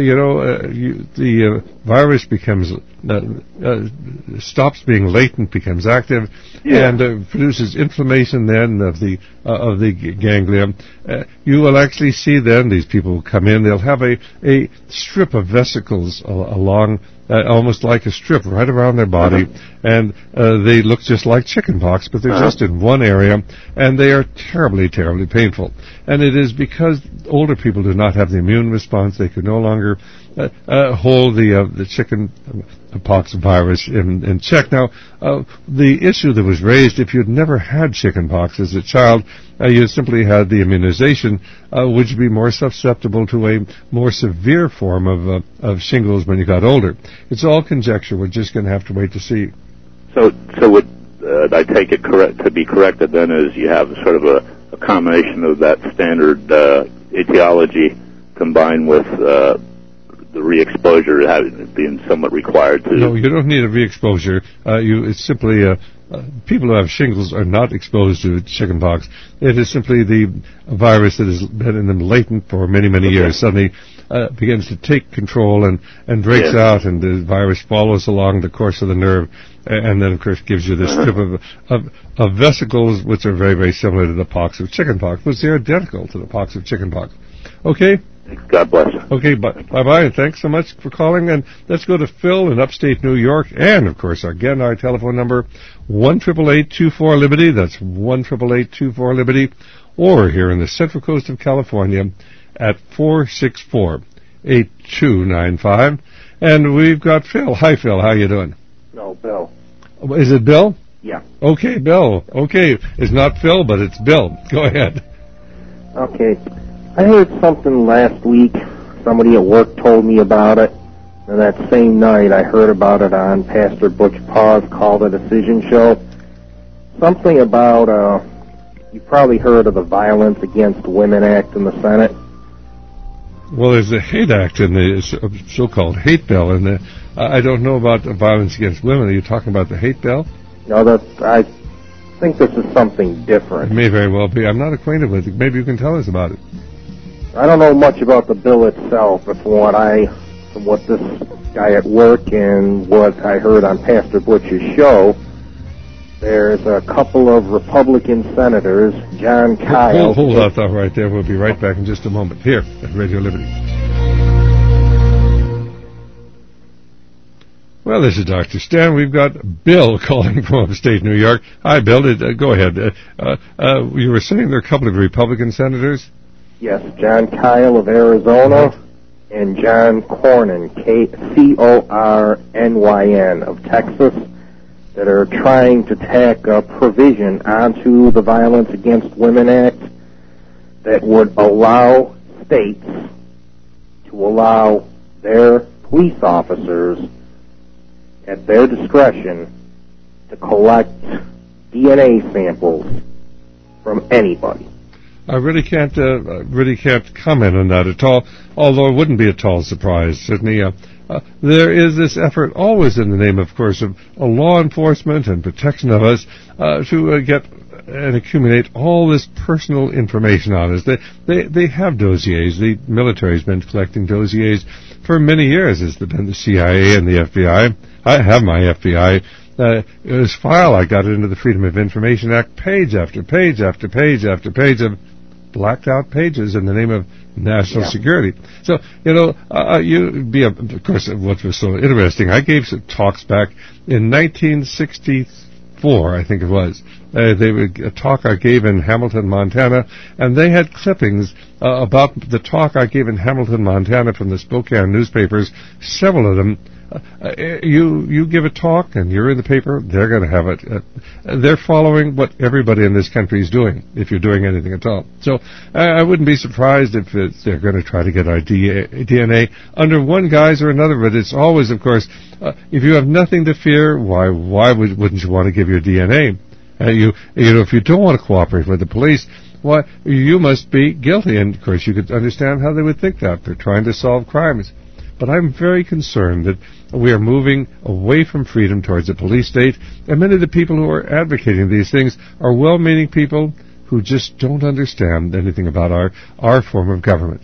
Speaker 1: virus becomes stops being latent, becomes active, and produces inflammation then of the ganglia. You will actually see then these people come in. They'll have a strip of vesicles along. Almost like a strip right around their body, and they look just like chickenpox, but they're just in one area, and they are terribly, terribly painful. And it is because older people do not have the immune response; they can no longer hold the chickenpox virus in check. Now, the issue that was raised, if you'd never had chickenpox as a child, you simply had the immunization, would you be more susceptible to a more severe form of shingles when you got older? It's all conjecture. We're just going to have to wait to see.
Speaker 6: So would I take it to be corrected then as you have sort of a combination of that standard etiology combined with the re-exposure being somewhat required to...
Speaker 1: No, you don't need a re-exposure. It's simply... people who have shingles are not exposed to chickenpox. It is simply the virus that has been in them latent for many, many years. Suddenly begins to take control and breaks out, and the virus follows along the course of the nerve, and then, of course, gives you this strip of vesicles, which are very, very similar to the pox of chickenpox, which they're identical to the pox of chickenpox. Okay?
Speaker 6: God bless.
Speaker 1: Okay, bye-bye, and thanks so much for calling. And let's go to Phil in upstate New York. And, of course, again, our telephone number, 1-888-24-LIBERTY. That's 1-888-24-LIBERTY. Or here in the Central Coast of California at 464-8295. And we've got Phil. Hi, Phil. How you doing?
Speaker 7: No, Bill.
Speaker 1: Is it Bill?
Speaker 7: Yeah.
Speaker 1: Okay, Bill. Okay. It's not Phil, but it's Bill. Go ahead.
Speaker 7: Okay. I heard something last week. Somebody at work told me about it. And that same night I heard about it on Pastor Butch Paw's Call the Decision show. Something about, you probably heard of the Violence Against Women Act in the Senate.
Speaker 1: Well, there's a hate act in the so-called hate bill, and I don't know about the violence against women. Are you talking about the hate bill?
Speaker 7: No, I think this is something different.
Speaker 1: It may very well be. I'm not acquainted with it. Maybe you can tell us about it.
Speaker 7: I don't know much about the bill itself, but from what this guy at work and what I heard on Pastor Butch's show, there's a couple of Republican senators, John Kyle.
Speaker 1: Hold that thought right there. We'll be right back in just a moment here at Radio Liberty. Well, this is Dr. Stan. We've got Bill calling from upstate New York. Hi, Bill. Go ahead. You were saying there are a couple of Republican senators?
Speaker 7: Yes, John Kyle of Arizona and John Cornyn, Cornyn of Texas, that are trying to tack a provision onto the Violence Against Women Act that would allow states to allow their police officers at their discretion to collect DNA samples from anybody.
Speaker 1: I really can't comment on that at all, although it wouldn't be a tall surprise. Certainly, there is this effort, always in the name, of course, of law enforcement and protection of us, to get and accumulate all this personal information on us. They have dossiers. The military's been collecting dossiers for many years. It's been the CIA and the FBI. I have my FBI. This file, I got it into the Freedom of Information Act, page after page after page after page of blacked out pages in the name of national security. So, of course, what was so interesting, I gave some talks back in 1964, I think it was. A talk I gave in Hamilton, Montana, and they had clippings about the talk I gave in Hamilton, Montana from the Spokane newspapers, several of them. You give a talk and you're in the paper, they're going to have it. They're following what everybody in this country is doing, if you're doing anything at all. So I wouldn't be surprised if they're going to try to get our DNA under one guise or another, but it's always, of course, if you have nothing to fear, why wouldn't you want to give your DNA? If you don't want to cooperate with the police, why, you must be guilty. And, of course, you could understand how they would think that. They're trying to solve crimes. But I'm very concerned that we are moving away from freedom towards a police state, and many of the people who are advocating these things are well-meaning people who just don't understand anything about our form of government.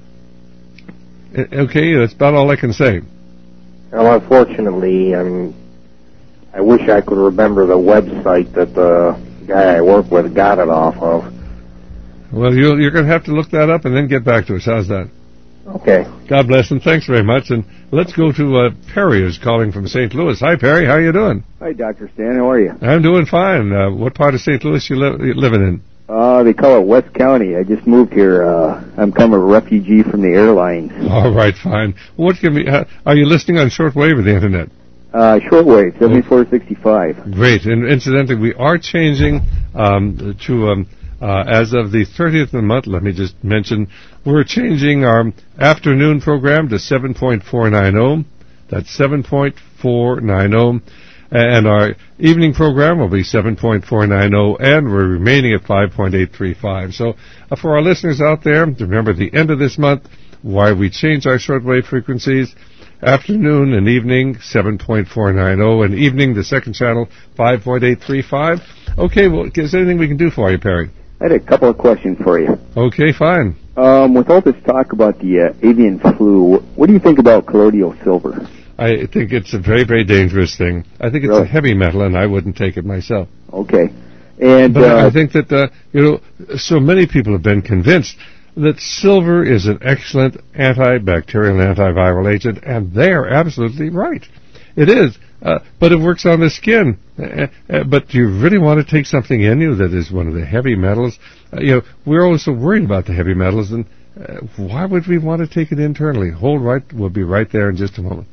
Speaker 1: Okay, that's about all I can say.
Speaker 7: Well, unfortunately, I wish I could remember the website that the guy I work with got it off of.
Speaker 1: Well, you're going to have to look that up and then get back to us. How's that?
Speaker 7: Okay.
Speaker 1: God bless, and thanks very much. And let's go to Perry, who's calling from St. Louis. Hi, Perry. How are you doing?
Speaker 8: Hi, Dr. Stan. How are you?
Speaker 1: I'm doing fine. What part of St. Louis you living in?
Speaker 8: They call it West County. I just moved here. I'm kind of a refugee from the airlines.
Speaker 1: All right, fine. Are you listening on shortwave or the Internet?
Speaker 8: Shortwave, 7465.
Speaker 1: Great. And incidentally, we are changing to... as of the 30th of the month, let me just mention, we're changing our afternoon program to 7.490. That's 7.490. And our evening program will be 7.490, and we're remaining at 5.835. So for our listeners out there, remember the end of this month, why we changed our shortwave frequencies. Afternoon and evening, 7.490, and evening, the second channel, 5.835. Okay, well, is there anything we can do for you, Perry?
Speaker 8: I had a couple of questions for you.
Speaker 1: Okay, fine.
Speaker 8: With all this talk about the avian flu, what do you think about colloidal silver?
Speaker 1: I think it's a very, very dangerous thing. I think it's a heavy metal, and I wouldn't take it myself.
Speaker 8: Okay. But
Speaker 1: I think that, so many people have been convinced that silver is an excellent antibacterial and antiviral agent, and they are absolutely right. It is, but it works on the skin. But do you really want to take something in you that is one of the heavy metals? We're always so worried about the heavy metals, and why would we want to take it internally? Hold right, we'll be right there in just a moment.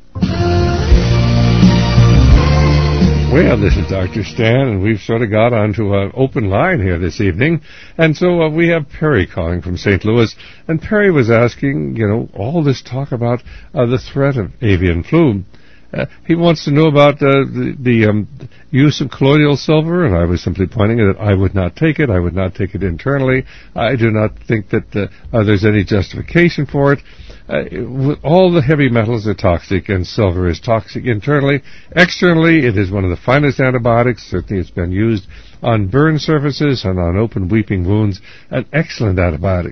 Speaker 1: Well, this is Dr. Stan, and we've sort of got onto an open line here this evening. And so we have Perry calling from St. Louis. And Perry was asking, all this talk about the threat of avian flu. He wants to know about the use of colloidal silver, and I was simply pointing out that I would not take it. I would not take it internally. I do not think that there's any justification for it. All the heavy metals are toxic, and silver is toxic internally. Externally, it is one of the finest antibiotics. Certainly it's been used on burn surfaces and on open weeping wounds. An excellent antibiotic.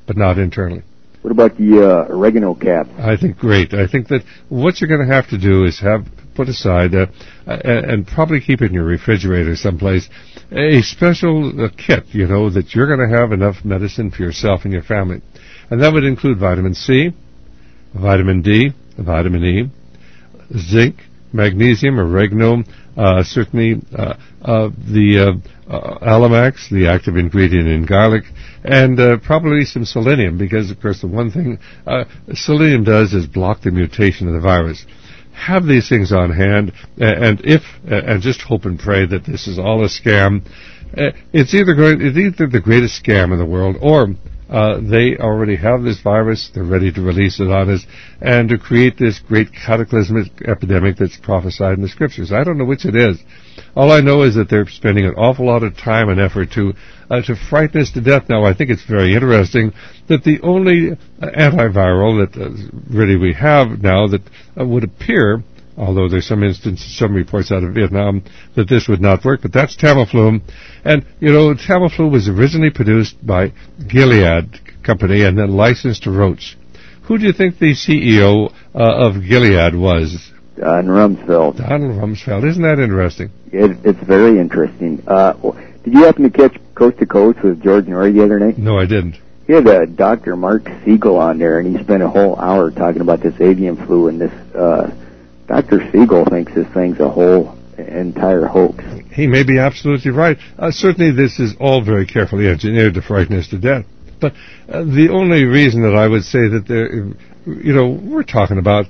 Speaker 1: but not internally.
Speaker 8: What about the oregano cap?
Speaker 1: I think great. I think that what you're going to have to do is put aside and probably keep in your refrigerator someplace a special kit, that you're going to have enough medicine for yourself and your family. And that would include vitamin C, vitamin D, vitamin E, zinc, magnesium, oregano, certainly the Alamax, the active ingredient in garlic, and probably some selenium, because, of course, the one thing selenium does is block the mutation of the virus. Have these things on hand, and just hope and pray that this is all a scam. It's either the greatest scam in the world, or they already have this virus, they're ready to release it on us, and to create this great cataclysmic epidemic that's prophesied in the Scriptures. I don't know which it is. All I know is that they're spending an awful lot of time and effort to frighten us to death. Now, I think it's very interesting that the only antiviral that really we have now that would appear, although there's some reports out of Vietnam that this would not work, but that's Tamiflu. And, Tamiflu was originally produced by Gilead Company and then licensed to Roche. Who do you think the CEO of Gilead was?
Speaker 8: Don Rumsfeld.
Speaker 1: Donald Rumsfeld. Isn't that interesting?
Speaker 8: It's very interesting. Did you happen to catch Coast to Coast with George Norrie the other night?
Speaker 1: No, I didn't.
Speaker 8: He had Dr. Mark Siegel on there, and he spent a whole hour talking about this avian flu, and this Dr. Siegel thinks this thing's a whole entire hoax.
Speaker 1: He may be absolutely right. Certainly this is all very carefully engineered to frighten us to death. But the only reason that I would say that we're talking about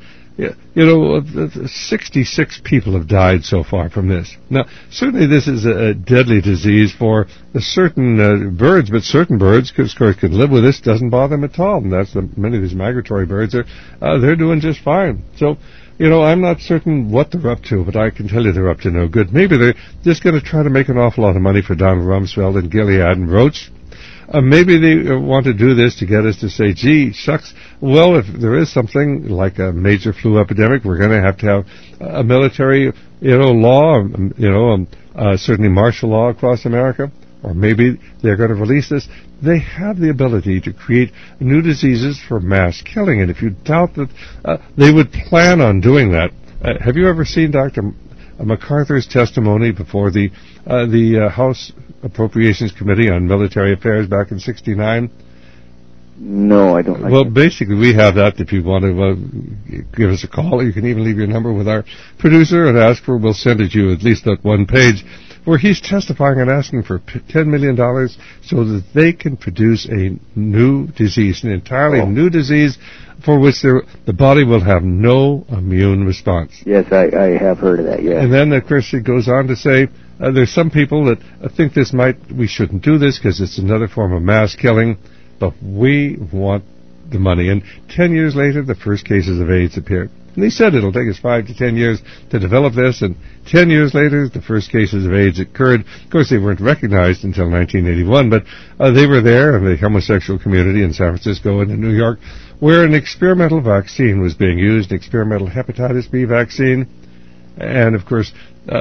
Speaker 1: 66 people have died so far from this. Now, certainly this is a deadly disease for certain birds, but certain birds, of course, can live with this. Doesn't bother them at all. And that's many of these migratory birds they're doing just fine. So, I'm not certain what they're up to, but I can tell you they're up to no good. Maybe they're just going to try to make an awful lot of money for Donald Rumsfeld and Gilead and Roche. Maybe they want to do this to get us to say, gee, shucks, well, if there is something like a major flu epidemic, we're going to have a military, law, certainly martial law across America. Or maybe they're going to release this. They have the ability to create new diseases for mass killing. And if you doubt that they would plan on doing that, have you ever seen Dr. MacArthur's testimony before the House Appropriations Committee on Military Affairs back in '69?
Speaker 8: No, I don't.
Speaker 1: Well, basically, we have that. If you want to give us a call, or you can even leave your number with our producer and ask for. We'll send it you at least that one page where he's testifying and asking for $10 million so that they can produce a new disease, an entirely new disease for which the body will have no immune response.
Speaker 8: Yes, I have heard of that, yes.
Speaker 1: And then, of course, it goes on to say there's some people that think we shouldn't do this because it's another form of mass killing, but we want the money. And 10 years later, the first cases of AIDS appeared. And they said it'll take us 5 to 10 years to develop this, and 10 years later, the first cases of AIDS occurred. Of course, they weren't recognized until 1981, but they were there in the homosexual community in San Francisco and in New York, where an experimental vaccine was being used, an experimental hepatitis B vaccine. And, of course,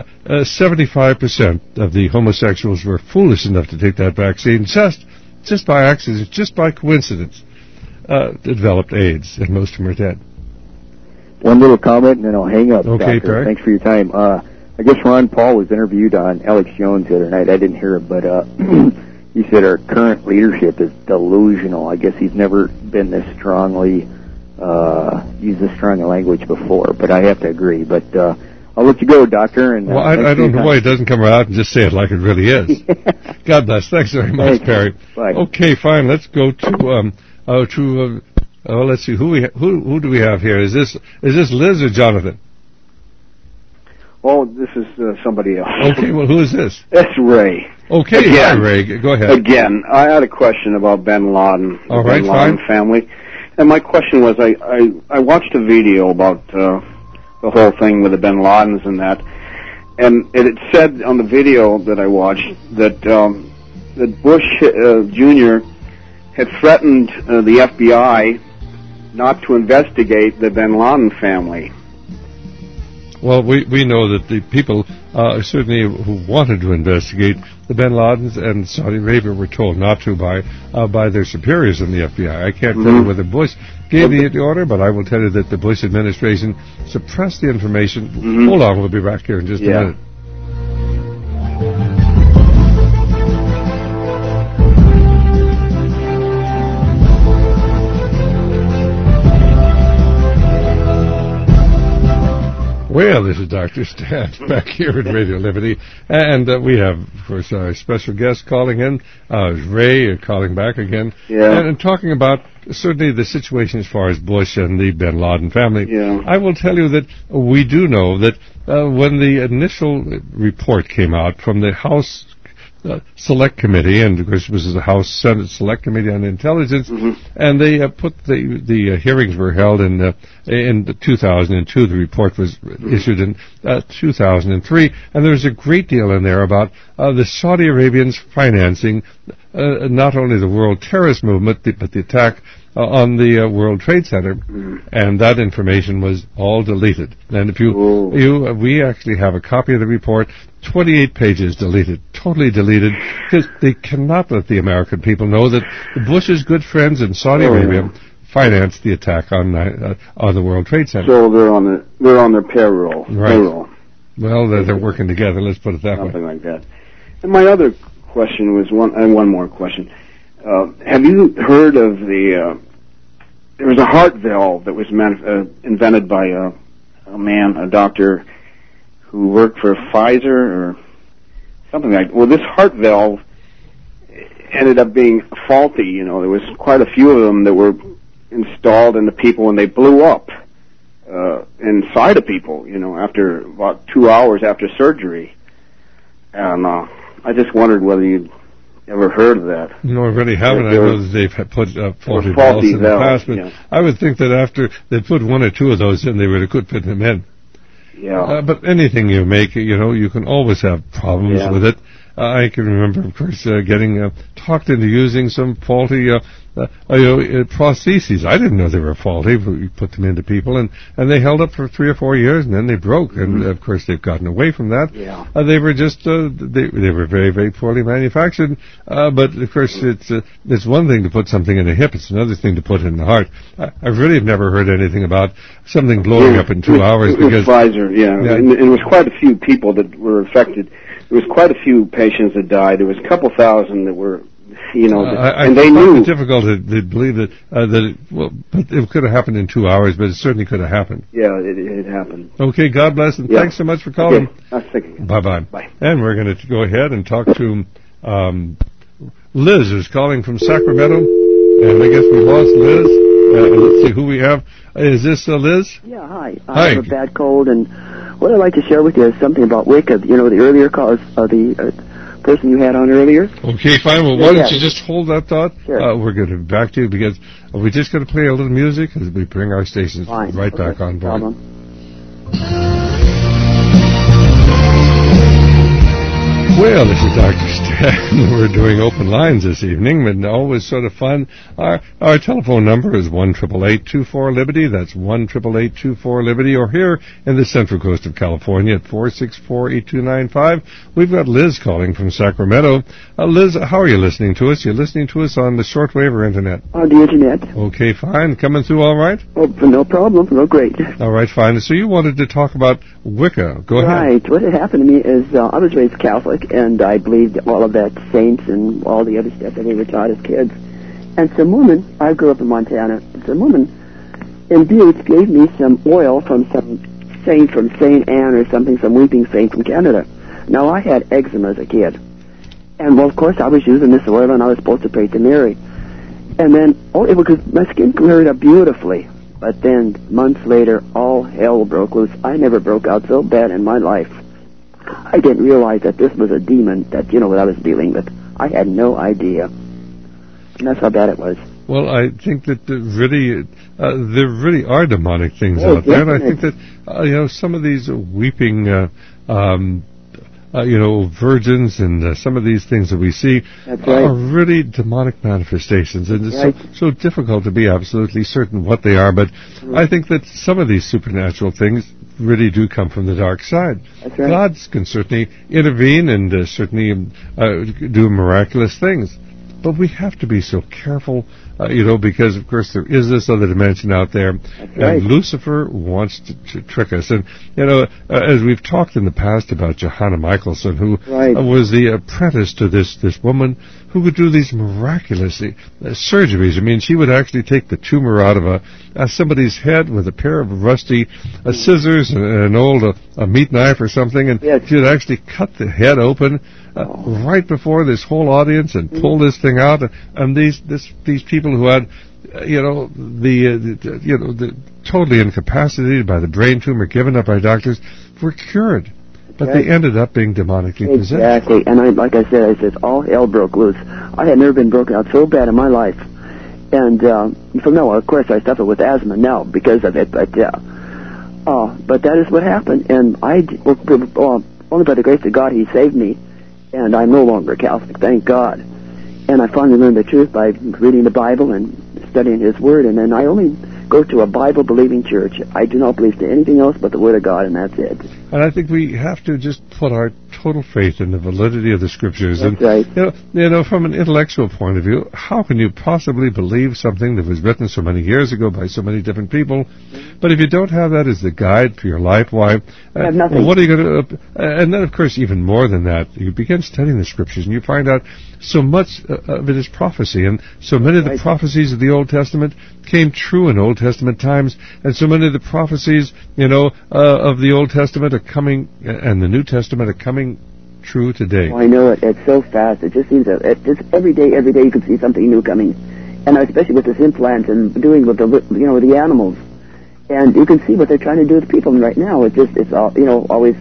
Speaker 1: 75% of the homosexuals were foolish enough to take that vaccine just by accident, just by coincidence, developed AIDS, and most of them are dead.
Speaker 8: One little comment, and then I'll hang up.
Speaker 1: Okay,
Speaker 8: Doctor.
Speaker 1: Perry.
Speaker 8: Thanks for your time. I guess Ron Paul was interviewed on Alex Jones the other night. I didn't hear it, but he said our current leadership is delusional. I guess he's never been this strongly used this strong a language before, but I have to agree. But I'll let you go, Doctor. And
Speaker 1: I don't know why he doesn't come out and just say it like it really is. God bless. Thanks very much,
Speaker 8: Thanks.
Speaker 1: Perry.
Speaker 8: Bye.
Speaker 1: Okay, fine. Let's go to let's see who do we have here? Is this Liz or Jonathan?
Speaker 9: Oh, this is somebody else.
Speaker 1: Okay, well, who is this?
Speaker 9: That's Ray.
Speaker 1: Okay, hi, Ray. Go ahead.
Speaker 9: Again, I had a question about bin Laden,
Speaker 1: All
Speaker 9: the
Speaker 1: right,
Speaker 9: bin Laden
Speaker 1: fine.
Speaker 9: family. And my question was, I watched a video about the whole thing with the bin Ladens and that, and it said on the video that I watched that Bush Jr. had threatened the FBI not to investigate the bin Laden family.
Speaker 1: Well, we know that the people certainly who wanted to investigate the bin Ladens, and Saudi Arabia were told not to by their superiors in the FBI. I can't tell you whether Bush gave the order, but I will tell you that the Bush administration suppressed the information. Hold on, we'll be back here in just a minute. Well, this is Dr. Stan back here at Radio Liberty, and we have, of course, our special guest calling in, Ray, calling back again, and talking about certainly the situation as far as Bush and the bin Laden family. I will tell you that we do know that when the initial report came out from the House Select Committee, and of course it was the House Senate Select Committee on Intelligence, and they put the hearings were held in 2002. The report was issued in 2003, and there's a great deal in there about the Saudi Arabians financing not only the World Terrorist Movement, but the attack on the World Trade Center, and that information was all deleted. And if we actually have a copy of the report, 28 pages deleted, totally deleted, because they cannot let the American people know that the Bush's good friends in Saudi Arabia financed the attack on the World Trade Center.
Speaker 9: So they're on their payroll.
Speaker 1: Right. Well, they're working together. Let's put it that way.
Speaker 9: Something like that. And my other question was one more question. Have you heard of there was a heart valve that was invented by a doctor who worked for Pfizer or something like that. Well, this heart valve ended up being faulty. There was quite a few of them that were installed into people, and they blew up inside of people, after about 2 hours after surgery. And I just wondered whether you'd ever heard of that.
Speaker 1: No, I really haven't. I know that they've put faulty valves in the past, but I would think that after they put one or two of those in, they would have quit putting them in.
Speaker 9: Yeah.
Speaker 1: But anything you make, you can always have problems with it. I can remember, of course, getting talked into using some faulty prostheses. I didn't know they were faulty, but we put them into people, and they held up for 3 or 4 years, and then they broke. And of course, they've gotten away from that.
Speaker 9: Yeah.
Speaker 1: They were just they were very, very poorly manufactured. But of course, it's one thing to put something in the hip; it's another thing to put it in the heart. I really have never heard anything about something blowing up in 2 hours because
Speaker 9: Pfizer. And it was quite a few people that were affected. There was quite a few patients that died. There was a couple thousand that were, and they knew.
Speaker 1: It's difficult to believe that it could have happened in 2 hours, but it certainly could have happened.
Speaker 9: Yeah, it happened.
Speaker 1: Okay, God bless, and thanks so much for calling.
Speaker 9: Okay.
Speaker 1: Bye-bye.
Speaker 9: Bye.
Speaker 1: And we're going to go ahead and talk to Liz, who's calling from Sacramento, and I guess we lost Liz. Let's see who we have. Is this Liz?
Speaker 10: Yeah, hi. I have a bad cold, and what I'd like to share with you is something about Wicca. The earlier cause of the person you had on earlier.
Speaker 1: Okay, fine. Well, why don't you just hold that thought?
Speaker 10: Sure.
Speaker 1: We're going to be back to you because we're just going to play a little music as we bring our stations right back on board. Well, this is Dr. Stan. We're doing open lines this evening, and always sort of fun. Our telephone number is 1-888-24-LIBERTY. That's 1-888-24-LIBERTY. Or here in the Central Coast of California at 464-8295. We've got Liz calling from Sacramento. Liz, how are you listening to us? You're listening to us on the shortwave or Internet?
Speaker 10: On the Internet.
Speaker 1: Okay, fine. Coming through all right?
Speaker 10: Oh, no problem. No, great.
Speaker 1: All right, fine. So you wanted to talk about Wicca. Go ahead.
Speaker 10: Right. What had happened to me is I was raised Catholic, and I believed all of that saints and all the other stuff that they were taught as kids. And some woman, I grew up in Montana, some woman in Butte gave me some oil from some saint from St. Anne or something, some weeping saint from Canada. Now, I had eczema as a kid. And, well, of course, I was using this oil, and I was supposed to pray to Mary. And then, my skin cleared up beautifully. But then, months later, all hell broke loose. I never broke out so bad in my life. I didn't realize that this was a demon that, what I was dealing with. I had no idea. And that's how bad it was.
Speaker 1: Well, I think that there really are demonic things out there. And I think that, some of these weeping, virgins and some of these things that we see are really demonic manifestations. And it's so difficult to be absolutely certain what they are. But I think that some of these supernatural things really do come from the dark side.
Speaker 10: That's right.
Speaker 1: God can certainly intervene and certainly do miraculous things. But we have to be so careful, because, of course, there is this other dimension out there.
Speaker 10: That's right.
Speaker 1: And Lucifer wants to trick us. And, as we've talked in the past about Johanna Michelson, who was the apprentice to this woman who would do these miraculous surgeries. I mean, she would actually take the tumor out of somebody's head with a pair of rusty scissors and an old meat knife or something, and she would actually cut the head open right before this whole audience and pull this thing out. And these people who had, the totally incapacitated by the brain tumor given up by doctors were cured. But they ended up being demonically possessed.
Speaker 10: Exactly, and like I said, all hell broke loose. I had never been broken out so bad in my life. And of course, I suffer with asthma now because of it, but that is what happened. And only by the grace of God, He saved me, and I'm no longer Catholic, thank God. And I finally learned the truth by reading the Bible and studying His Word, and then I only go to a Bible-believing church. I do not believe to anything else but the Word of God, and that's it.
Speaker 1: And I think we have to just put our total faith in the validity of the Scriptures.
Speaker 10: That's
Speaker 1: and,
Speaker 10: right.
Speaker 1: From an intellectual point of view, how can you possibly believe something that was written so many years ago by so many different people? But if you don't have that as the guide for your life, why?
Speaker 10: I have nothing.
Speaker 1: What are you going to... and then, of course, even more than that, you begin studying the Scriptures, and you find out so much of it is prophecy, and so many of the prophecies of the Old Testament came true in Old Testament times, and so many of the prophecies, of the Old Testament are coming, and the New Testament are coming true today.
Speaker 10: Oh, I know it. It's so fast. It just seems that every day you can see something new coming, and especially with this implant and doing with with the animals, and you can see what they're trying to do with people right now. It's all always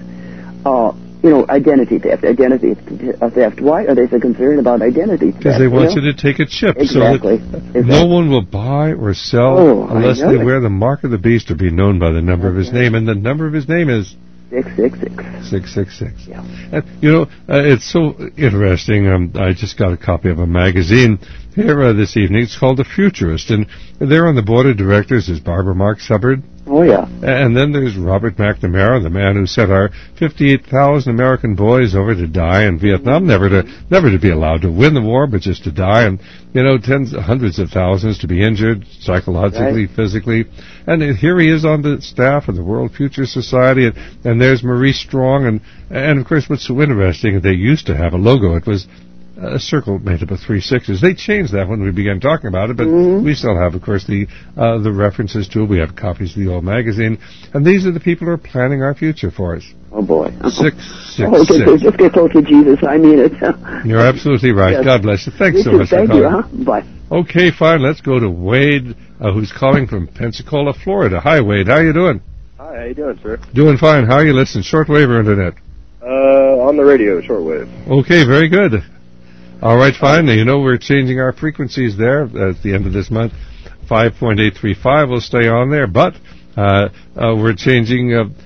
Speaker 10: identity theft. Why are they so concerned about identity theft?
Speaker 1: Because they want you to take a chip,
Speaker 10: exactly.
Speaker 1: So that no one will buy or sell unless they wear the mark of the beast or be known by the number of his name, and the number of his name is
Speaker 10: 666.
Speaker 1: 666.
Speaker 10: Yeah.
Speaker 1: And, it's so interesting. I just got a copy of a magazine here this evening. It's called The Futurist, and there on the board of directors is Barbara Marx Hubbard.
Speaker 10: Oh, yeah.
Speaker 1: And then there's Robert McNamara, the man who sent our 58,000 American boys over to die in Vietnam, never to be allowed to win the war, but just to die, and hundreds of thousands to be injured psychologically, physically. And here he is on the staff of the World Future Society, and there's Marie Strong, and of course, what's so interesting, they used to have a logo. It was a circle made up of 3 6s. They changed that when we began talking about it, but we still have, of course, the references to it. We have copies of the old magazine, and these are the people who are planning our future for us.
Speaker 10: Oh, boy.
Speaker 1: 666.
Speaker 10: Just get close to Jesus. I mean it.
Speaker 1: You're absolutely right. Yes. God bless you. Thanks so much for calling.
Speaker 10: Thank you. Bye.
Speaker 1: Okay, fine. Let's go to Wade, who's calling from Pensacola, Florida. Hi, Wade. How you doing?
Speaker 11: Hi. How you doing, sir?
Speaker 1: Doing fine. How are you listening? Shortwave or internet?
Speaker 11: On the radio, shortwave.
Speaker 1: Okay, very good. All right, fine. Now, we're changing our frequencies there at the end of this month. 5.835 will stay on there, but we're changing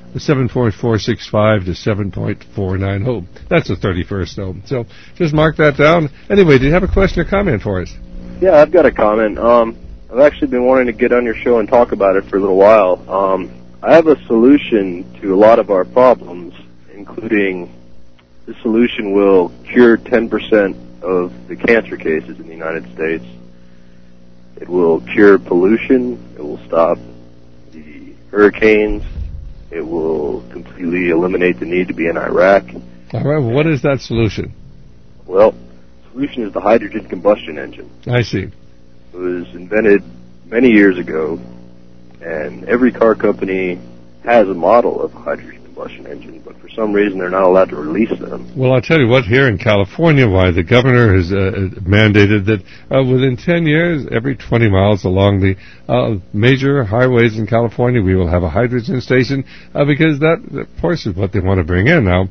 Speaker 1: 7.465 to 7.490. That's the 31st, though. So just mark that down. Anyway, do you have a question or comment for us?
Speaker 11: Yeah, I've got a comment. I've actually been wanting to get on your show and talk about it for a little while. I have a solution to a lot of our problems, including the solution will cure 10% of the cancer cases in the United States. It will cure pollution. It will stop the hurricanes. It will completely eliminate the need to be in Iraq.
Speaker 1: All right. Well, what is that solution?
Speaker 11: Well, the solution is the hydrogen combustion engine.
Speaker 1: I see.
Speaker 11: It was invented many years ago, and every car company has a model of a hydrogen combustion engine, but for some reason they're not allowed to release them.
Speaker 1: Well, I'll tell you what, here in California, why the governor has mandated that within 10 years, every 20 miles along the major highways in California, we will have a hydrogen station, because that, of course, is what they want to bring in. Now,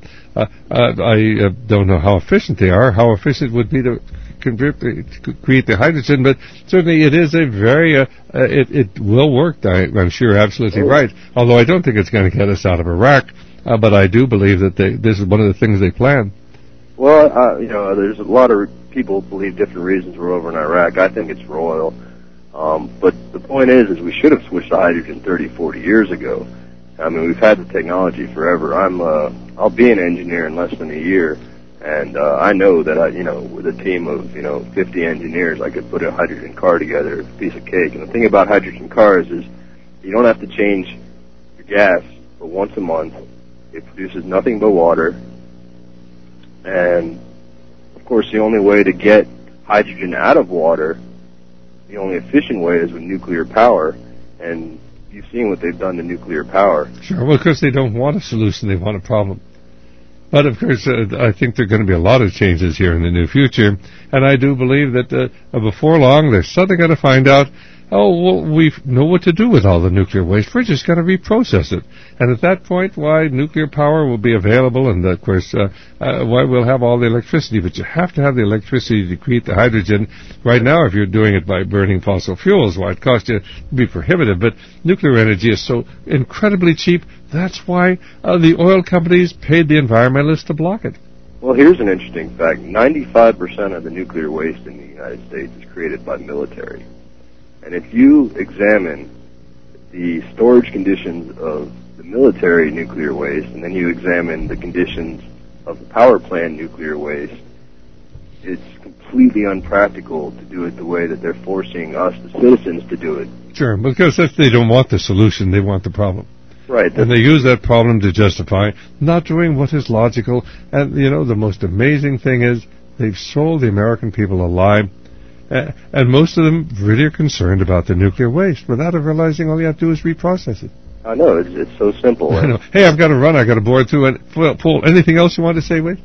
Speaker 1: I don't know how efficient they are, how efficient it would be to create the hydrogen, but certainly it is a very, it will work. I'm sure you're absolutely right. Although I don't think it's going to get us out of Iraq, but I do believe that this is one of the things they plan.
Speaker 11: Well, there's a lot of people believe different reasons we're over in Iraq. I think it's for oil. But the point is we should have switched to hydrogen 30, 40 years ago. I mean, we've had the technology forever. I'll be an engineer in less than a year, and I know that with a team of 50 engineers, I could put a hydrogen car together, a piece of cake. And the thing about hydrogen cars is you don't have to change your gas but once a month. It produces nothing but water, and of course, the only way to get hydrogen out of water, the only efficient way, is with nuclear power. And you've seen what they've done to nuclear power.
Speaker 1: Sure. Well, of course, they don't want a solution; they want a problem. But, of course, I think there are going to be a lot of changes here in the near future, and I do believe that before long they're suddenly going to find out, we know what to do with all the nuclear waste. We're just going to reprocess it. And at that point, why nuclear power will be available, and, of course, why we'll have all the electricity. But you have to have the electricity to create the hydrogen. Right now, if you're doing it by burning fossil fuels, why it costs you to be prohibitive. But nuclear energy is so incredibly cheap. That's why the oil companies paid the environmentalists to block it.
Speaker 11: Well, here's an interesting fact. 95% of the nuclear waste in the United States is created by military. And if you examine the storage conditions of the military nuclear waste, and then you examine the conditions of the power plant nuclear waste, it's completely unpractical to do it the way that they're forcing us, the citizens, to do it.
Speaker 1: Sure, because if they don't want the solution, they want the problem.
Speaker 11: Right.
Speaker 1: And they use that problem to justify not doing what is logical. And, the most amazing thing is they've sold the American people a lie. And most of them really are concerned about the nuclear waste without realizing all you have to do is reprocess it.
Speaker 11: I know. It's so simple.
Speaker 1: I know. Hey, I've got to run. I've got to board through it. Paul, anything else you want to say, Wade?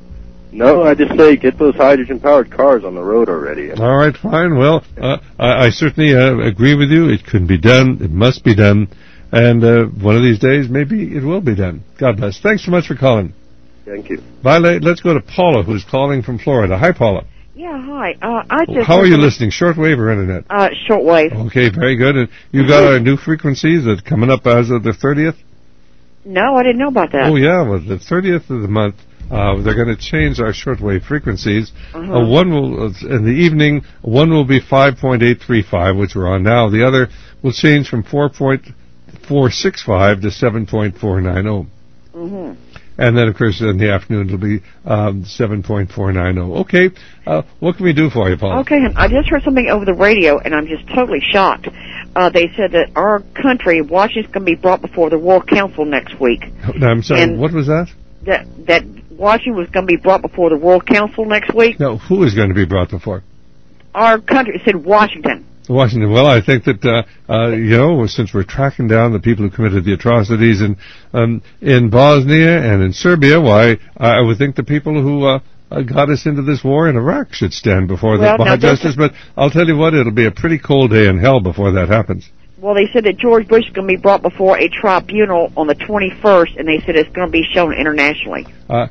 Speaker 11: No, I just say get those hydrogen-powered cars on the road already.
Speaker 1: All right, fine. Well, I certainly agree with you. It can be done. It must be done. And one of these days, maybe it will be done. God bless. Thanks so much for calling.
Speaker 11: Thank you.
Speaker 1: Bye. Let's go to Paula, who's calling from Florida. Hi, Paula.
Speaker 12: Yeah, hi.
Speaker 1: How are you listening, shortwave or internet?
Speaker 12: Shortwave.
Speaker 1: Okay, very good. And you got our new frequencies that coming up as of the 30th?
Speaker 12: No, I didn't know about that.
Speaker 1: Oh, yeah. Well, the 30th of the month, they're going to change our shortwave frequencies. One will, in the evening, one will be 5.835, which we're on now. The other will change from 4.465 to 7.490.
Speaker 12: Mm-hmm.
Speaker 1: And then, of course, in the afternoon, it'll be 7.490. Okay, what can we do for you, Paul?
Speaker 12: Okay, I just heard something over the radio, and I'm just totally shocked. They said that our country, Washington's going to be brought before the World Council next week.
Speaker 1: No, I'm sorry, and what was that?
Speaker 12: That Washington was going to be brought before the World Council next week.
Speaker 1: No, who is going to be brought before?
Speaker 12: Our country. It said Washington.
Speaker 1: Washington. Well, I think that, since we're tracking down the people who committed the atrocities in Bosnia and in Serbia, why, I would think the people who got us into this war in Iraq should stand before justice. But I'll tell you what, it'll be a pretty cold day in hell before that happens.
Speaker 12: Well, they said that George Bush is going to be brought before a tribunal on the 21st, and they said it's going to be shown internationally.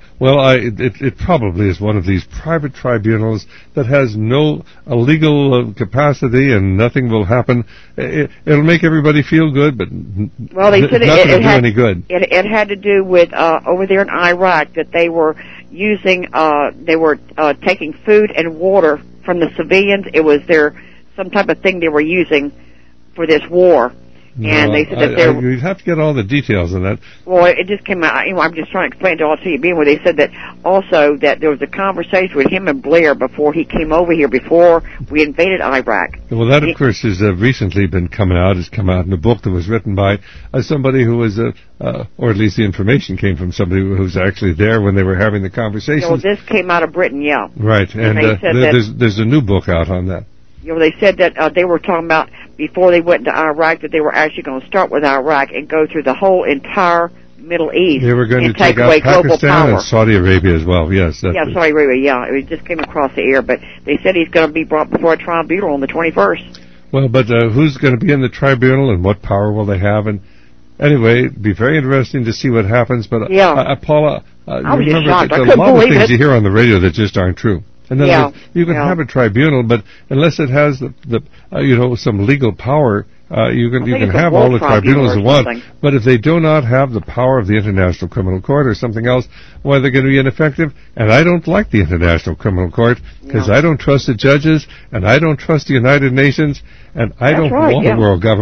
Speaker 1: It probably is one of these private tribunals that has no legal capacity, and nothing will happen. It'll make everybody feel good, but
Speaker 12: they said
Speaker 1: it's not going to do any good.
Speaker 12: It had to do with over there in Iraq that they were using, taking food and water from the civilians. It was some type of thing they were using for this war, and they said that
Speaker 1: you'd have to get all the details on that.
Speaker 12: Well, it just came out. I'm just trying to explain it all to you. Where they said that also that there was a conversation with him and Blair before he came over here, before we invaded Iraq.
Speaker 1: Well, that of course has recently been coming out. It's come out in a book that was written by somebody who was, or at least the information came from somebody who was actually there when they were having the conversation.
Speaker 12: Well, this came out of Britain, yeah.
Speaker 1: Right, and there's a new book out on that.
Speaker 12: They said that they were talking about before they went to Iraq that they were actually going to start with Iraq and go through the whole entire Middle East.
Speaker 1: They were going to
Speaker 12: take
Speaker 1: out
Speaker 12: away
Speaker 1: Pakistan and Saudi Arabia as well. Yes.
Speaker 12: Saudi Arabia. Yeah, it just came across the air, but they said he's going to be brought before a tribunal on the 21st.
Speaker 1: Well, but who's going to be in the tribunal and what power will they have? And anyway, it'd be very interesting to see what happens. But Paula, remember that a lot of things you hear on the radio that just aren't true. And then you can have a tribunal, but unless it has some legal power, you can have all the tribunals you want. But if they do not have the power of the International Criminal Court or something else, why they're going to be ineffective. And I don't like the International Criminal Court because I don't trust the judges, and I don't trust the United Nations, and I don't want a world government.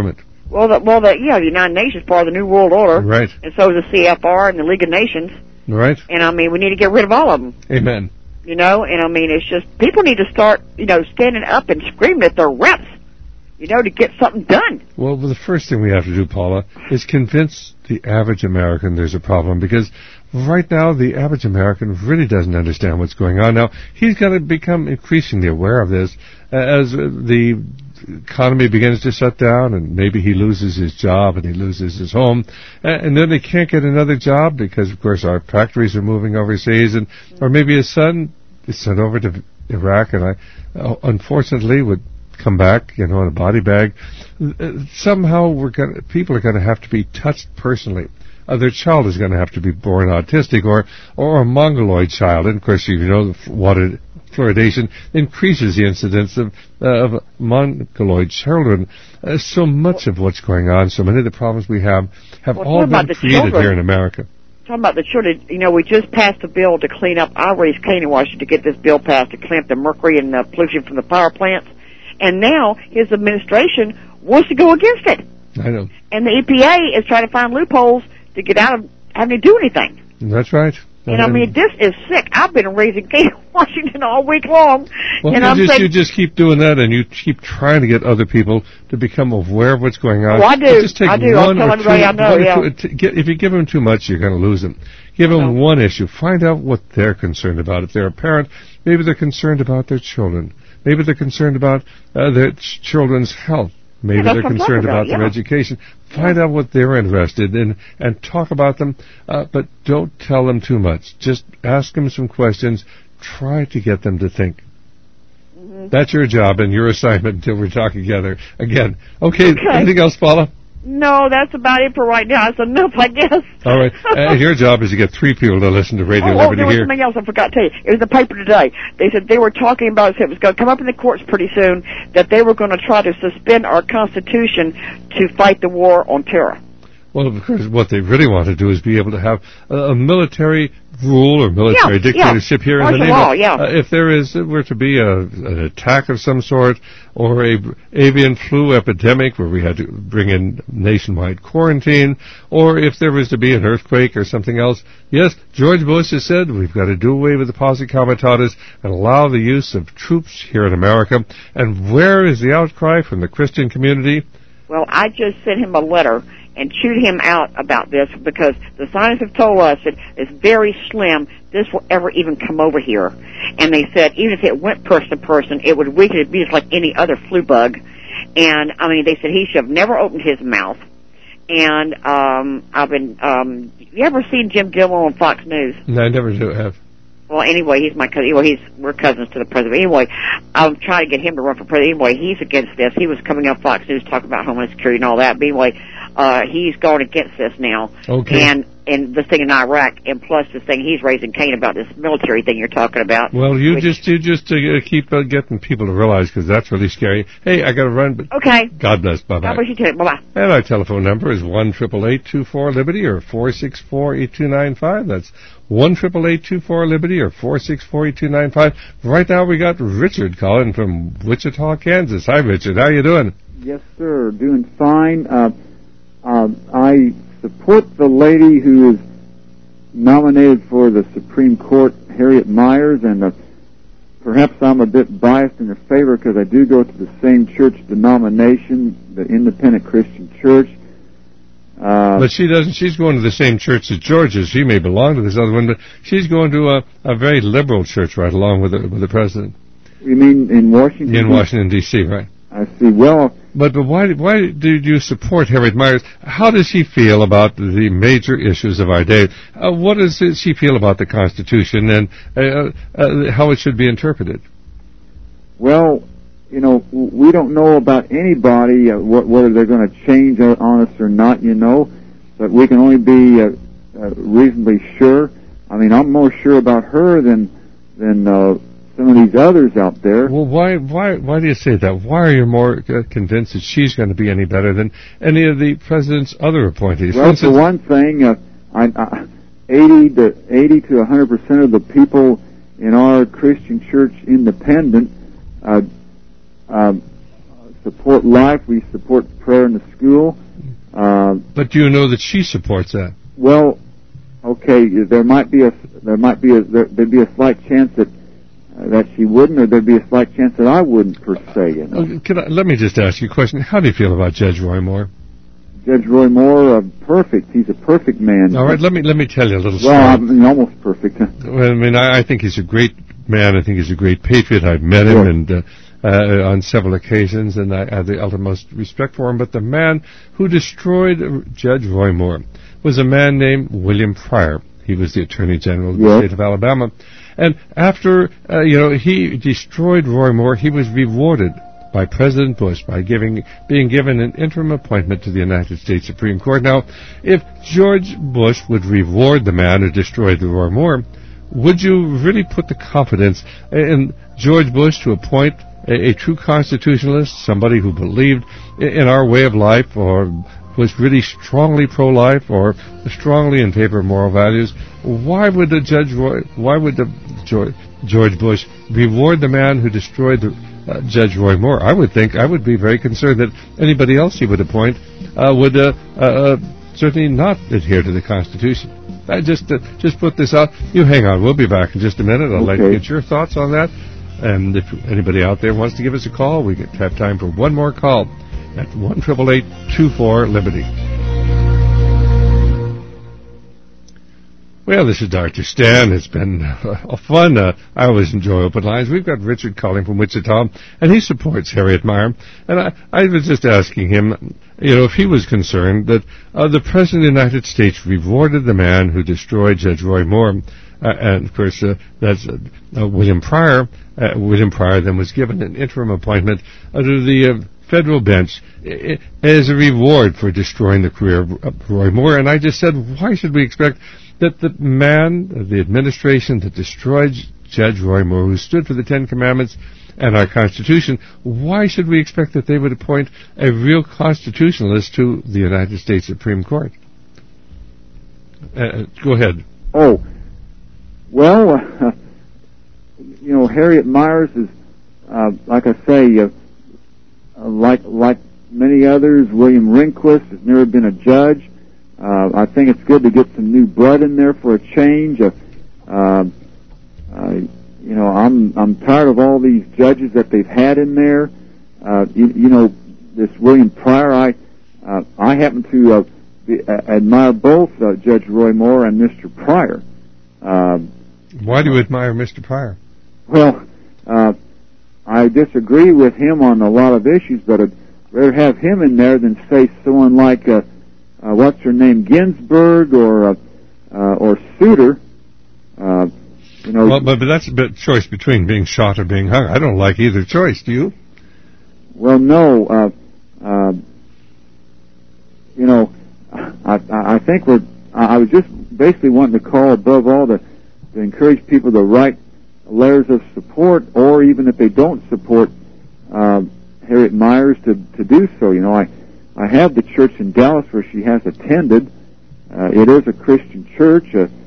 Speaker 12: The United Nations is part of the New World Order.
Speaker 1: Right.
Speaker 12: And so is the CFR and the League of Nations.
Speaker 1: Right.
Speaker 12: And I mean, we need to get rid of all of them.
Speaker 1: Amen.
Speaker 12: You know, and I mean, it's just, people need to start, standing up and screaming at their reps, to get something done.
Speaker 1: Well, the first thing we have to do, Paula, is convince the average American there's a problem, because right now the average American really doesn't understand what's going on. Now, he's going to become increasingly aware of this as the economy begins to shut down, and maybe he loses his job and he loses his home, and then he can't get another job because, of course, our factories are moving overseas, or maybe his son is sent over to Iraq, and unfortunately would come back, in a body bag. Somehow people are going to have to be touched personally. Their child is going to have to be born autistic or a mongoloid child. And of course, water fluoridation increases the incidence of mongoloid children. So much of what's going on, so many of the problems we have all been created here in America.
Speaker 12: Talking about the children, we just passed a bill to clean up. I raised Cain in Washington to get this bill passed to clean up the mercury and the pollution from the power plants. And now his administration wants to go against it.
Speaker 1: I know.
Speaker 12: And the EPA is trying to find loopholes to get out of having to do anything.
Speaker 1: That's right.
Speaker 12: And I mean, this is sick. I've been raising Cain in Washington all week long.
Speaker 1: Well,
Speaker 12: and
Speaker 1: you just keep doing that, and you keep trying to get other people to become aware of what's going on.
Speaker 12: Oh, I do.
Speaker 1: Just take
Speaker 12: I do. I'll tell everybody I know,
Speaker 1: if you give them too much, you're going to lose them. Give them one issue. Find out what they're concerned about. If they're a parent, maybe they're concerned about their children. Maybe they're concerned about their children's health. Maybe they're concerned about their education. Find out what they're interested in and talk about them, but don't tell them too much. Just ask them some questions. Try to get them to think. Mm-hmm. That's your job and your assignment until we talk together again. Okay. Anything else, Paula?
Speaker 12: No, that's about it for right now. That's enough, I guess.
Speaker 1: All right. Your job is to get 3 people to listen to Radio Liberty
Speaker 12: there was
Speaker 1: here.
Speaker 12: Something else I forgot to tell you. It was the paper today. They said they were talking about it was going to come up in the courts pretty soon, that they were going to try to suspend our Constitution to fight the war on terror.
Speaker 1: Well, of course, what they really want to do is be able to have a military rule or military dictatorship here in the name of, if there were to be an attack of some sort or a avian flu epidemic where we had to bring in nationwide quarantine, or if there was to be an earthquake or something else. Yes, George Bush has said we've got to do away with the posse comitatus and allow the use of troops here in America. And where is the outcry from the Christian community?
Speaker 12: Well, I just sent him a letter and chewed him out about this because the scientists have told us that it's very slim this will ever even come over here. And they said even if it went person to person, it would weaken it, be just like any other flu bug. And, I mean, they said he should have never opened his mouth. And I've been, you ever seen Jim Gilmore on Fox News?
Speaker 1: No, I never have.
Speaker 12: Well, anyway, he's my cousin. Well, we're cousins to the president. Anyway, I'm trying to get him to run for president. Anyway, he's against this. He was coming on Fox News talking about Homeland Security and all that. But anyway, he's going against this now.
Speaker 1: Okay.
Speaker 12: And this thing in Iraq, and plus this thing he's raising Cain about, this military thing you're talking about.
Speaker 1: Well, you just keep getting people to realize, because that's really scary. Hey, I got to run, but
Speaker 12: okay.
Speaker 1: God bless. Bye-bye.
Speaker 12: God bless you too. Bye-bye.
Speaker 1: And our telephone number is 1-888-24-LIBERTY or 464-8295. That's 1-888-24-LIBERTY or 464-8295. Right now we got Richard calling from Wichita, Kansas. Hi, Richard. How you doing?
Speaker 13: Yes, sir. Doing fine. I support the lady who is nominated for the Supreme Court, Harriet Miers, and perhaps I'm a bit biased in her favor because I do go to the same church denomination, the Independent Christian Church.
Speaker 1: But she doesn't. She's going to the same church as George's. She may belong to this other one, but she's going to a very liberal church right along with the president.
Speaker 13: You mean in Washington?
Speaker 1: In Washington, D.C., right.
Speaker 13: I see. Well...
Speaker 1: But why did you support Harriet Miers? How does she feel about the major issues of our day? What does she feel about the Constitution and how it should be interpreted?
Speaker 13: Well, you know, we don't know about anybody, whether they're going to change on us or not, you know, but we can only be reasonably sure. I mean, I'm more sure about her than some of these others out there.
Speaker 1: Well, why do you say that? Why are you more convinced that she's going to be any better than any of the president's other appointees?
Speaker 13: Well, for one thing, 80 to 100% of the people in our Christian church independent support life. We support prayer in the school.
Speaker 1: But do you know that she supports that?
Speaker 13: Well, okay, there'd be a slight chance that she wouldn't, or there'd be a slight chance that I wouldn't, per se. You know?
Speaker 1: Let me just ask you a question. How do you feel about Judge Roy Moore?
Speaker 13: Judge Roy Moore, perfect. He's a perfect man.
Speaker 1: All right, let me tell you a little story.
Speaker 13: Well, I mean, almost perfect.
Speaker 1: Well, I mean, I think he's a great man. I think he's a great patriot. I've met him and on several occasions, and I have the utmost respect for him. But the man who destroyed Judge Roy Moore was a man named William Pryor. He was the Attorney General of the state of Alabama. And after, he destroyed Roy Moore, he was rewarded by President Bush by being given an interim appointment to the United States Supreme Court. Now, if George Bush would reward the man who destroyed Roy Moore, would you really put the confidence in George Bush to appoint a true constitutionalist, somebody who believed in our way of life or was really strongly pro-life or strongly in favor of moral values? Why would George Bush reward the man who destroyed Judge Roy Moore? I would be very concerned that anybody else he would appoint would certainly not adhere to the Constitution. I just put this out. You hang on. We'll be back in just a minute. I'd like to get your thoughts on that. And if anybody out there wants to give us a call, we have time for one more call at 1-888-24-LIBERTY. Well, this is Dr. Stan. It's been fun. I always enjoy open lines. We've got Richard calling from Wichita, and he supports Harriet Mier. And I was just asking him, if he was concerned that the President of the United States rewarded the man who destroyed Judge Roy Moore. And, of course, that's William Pryor. William Pryor then was given an interim appointment to the federal bench as a reward for destroying the career of Roy Moore. And I just said, why should we expect that the man, the administration that destroyed Judge Roy Moore, who stood for the Ten Commandments and our Constitution, why should we expect that they would appoint a real constitutionalist to the United States Supreme Court? Go ahead.
Speaker 13: Oh, well, Harriet Miers is, like I say, like many others. William Rehnquist has never been a judge. I think it's good to get some new blood in there for a change. I'm tired of all these judges that they've had in there. This William Pryor. I happen to admire both Judge Roy Moore and Mr. Pryor.
Speaker 1: Why do you admire Mr. Pryor?
Speaker 13: Well, I disagree with him on a lot of issues, but I'd rather have him in there than say someone like what's her name, Ginsburg or Souter.
Speaker 1: Well, but that's a choice between being shot or being hung. I don't like either choice. Do you?
Speaker 13: Well, no. I think I was just basically wanting to call above all to encourage people to write letters of support, or even if they don't support Harriet Miers, to do so. I have the church in Dallas where she has attended. It is a Christian church,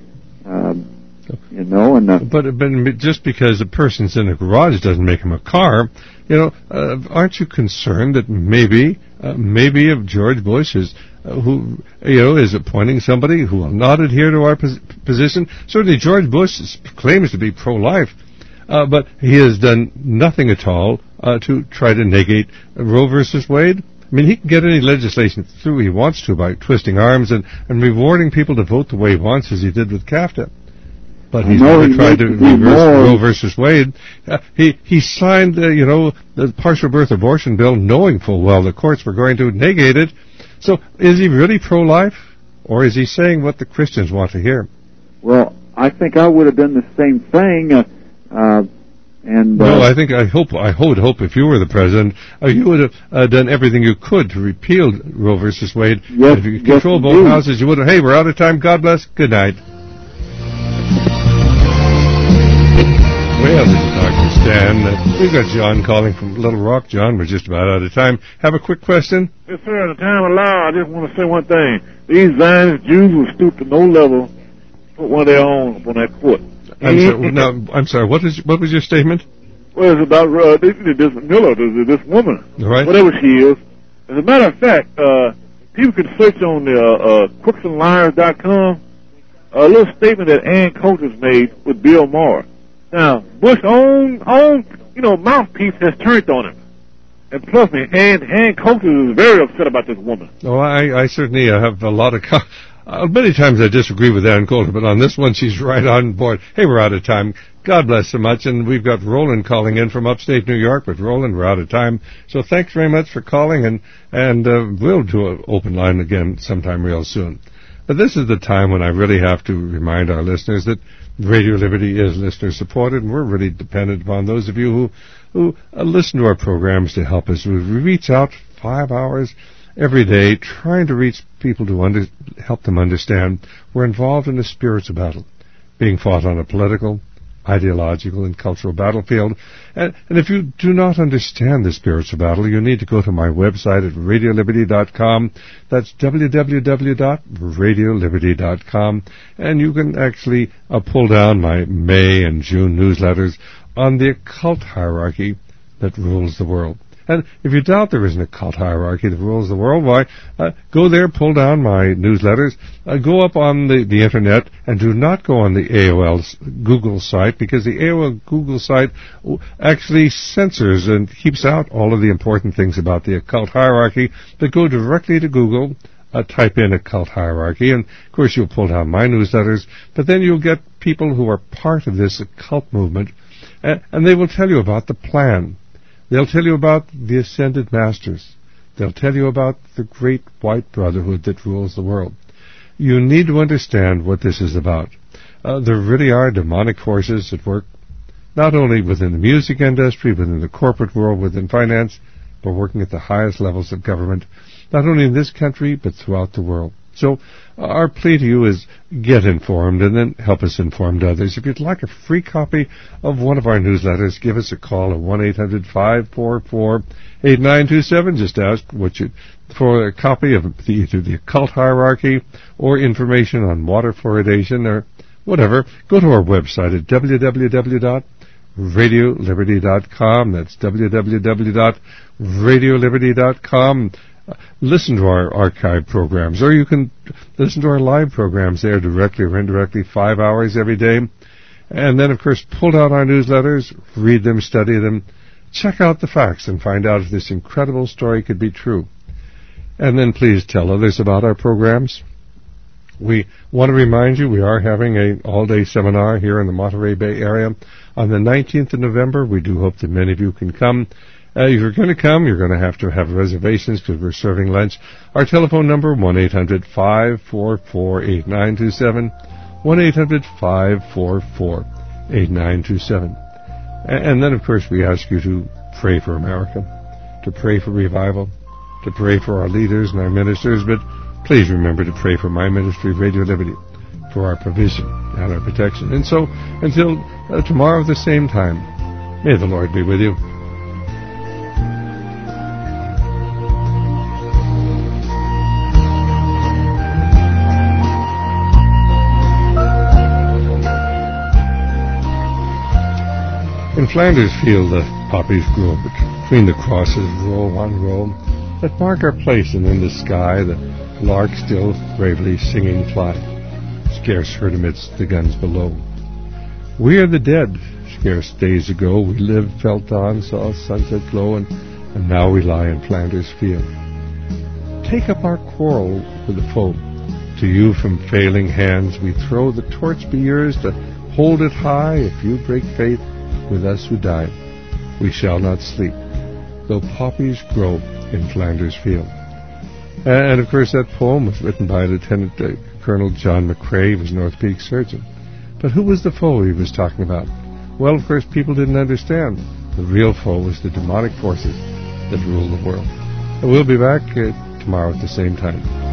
Speaker 1: But just because a person's in a garage doesn't make him a car. Aren't you concerned that maybe if George Bush is is appointing somebody who will not adhere to our position? Certainly George Bush claims to be pro-life, but he has done nothing at all to try to negate Roe versus Wade. I mean, he can get any legislation through he wants to by twisting arms and rewarding people to vote the way he wants, as he did with CAFTA. But he's never tried to reverse Roe versus Wade. He signed, the partial birth abortion bill, knowing full well the courts were going to negate it. So, is he really pro-life, or is he saying what the Christians want to hear?
Speaker 13: Well, I think I would have done the same thing.
Speaker 1: No, I would hope if you were the president, you would have done everything you could to repeal Roe versus Wade.
Speaker 13: Yes,
Speaker 1: if you control both houses, you would have. Hey, we're out of time. God bless. Good night. Well, this is Dr. Stan. We've got John calling from Little Rock. John, we're just about out of time. Have a quick question?
Speaker 14: Yes, sir. At the time of law, I just want to say one thing. These Zionist Jews will stoop to no level, put one of their own up on that court.
Speaker 1: I'm sorry. What was your statement?
Speaker 14: Well, it's about this Miller, this woman,
Speaker 1: right.
Speaker 14: Whatever she is. As a matter of fact, people can search on the crooksandliars.com a little statement that Ann Coulter's made with Bill Maher. Now, Bush's own mouthpiece has turned on him. And plus, Ann Coulter is very upset about this woman.
Speaker 1: Oh, I certainly have a lot of... many times I disagree with Ann Coulter, but on this one, she's right on board. Hey, we're out of time. God bless so much. And we've got Roland calling in from upstate New York. But, Roland, we're out of time. So thanks very much for calling, and we'll do an open line again sometime real soon. But this is the time when I really have to remind our listeners that Radio Liberty is listener-supported, and we're really dependent upon those of you who listen to our programs to help us. We reach out 5 hours every day trying to reach people to help them understand we're involved in a spiritual battle being fought on a political, ideological, and cultural battlefield. And if you do not understand the spiritual battle, you need to go to my website at radioliberty.com. That's www.radioliberty.com. And you can actually pull down my May and June newsletters on the occult hierarchy that rules the world. And if you doubt there is an occult hierarchy that rules the world, why, go there, pull down my newsletters, go up on the Internet, and do not go on the AOL Google site, because the AOL Google site actually censors and keeps out all of the important things about the occult hierarchy. But go directly to Google, type in occult hierarchy, and of course you'll pull down my newsletters, but then you'll get people who are part of this occult movement, and they will tell you about the plan. They'll tell you about the Ascended Masters. They'll tell you about the great white brotherhood that rules the world. You need to understand what this is about. There really are demonic forces at work, not only within the music industry, within the corporate world, within finance, but working at the highest levels of government, not only in this country, but throughout the world. So our plea to you is get informed and then help us inform others. If you'd like a free copy of one of our newsletters, give us a call at 1-800-544-8927. Just ask for a copy of either the occult hierarchy or information on water fluoridation or whatever. Go to our website at www.radioliberty.com. That's www.radioliberty.com. Listen to our archive programs, or you can listen to our live programs there directly or indirectly 5 hours every day. And then, of course, pull out our newsletters, read them, study them, check out the facts, and find out if this incredible story could be true. And then please tell others about our programs. We want to remind you we are having an all-day seminar here in the Monterey Bay area on the 19th of November. We do hope that many of you can come. If you're going to come, you're going to have reservations because we're serving lunch. Our telephone number, 1-800-544-8927, 1-800-544-8927. And then, of course, we ask you to pray for America, to pray for revival, to pray for our leaders and our ministers, but please remember to pray for my ministry, Radio Liberty, for our provision and our protection. And so, until tomorrow at the same time, may the Lord be with you. In Flanders Field, the poppies grow between the crosses, row on row, that mark our place, and in the sky the lark still bravely singing fly, scarce heard amidst the guns below. We are the dead, scarce days ago we lived, felt on, saw sunset glow, and now we lie in Flanders Field. Take up our quarrel with the foe. To you from failing hands we throw, the torch be yours to hold it high. If you break faith with us who died, we shall not sleep, though poppies grow in Flanders Field. And of course that poem was written by Lieutenant Colonel John McCrae, who was North Peak surgeon. But who was the foe he was talking about? Well, of course, people didn't understand. The real foe was the demonic forces that rule the world. And we'll be back tomorrow at the same time.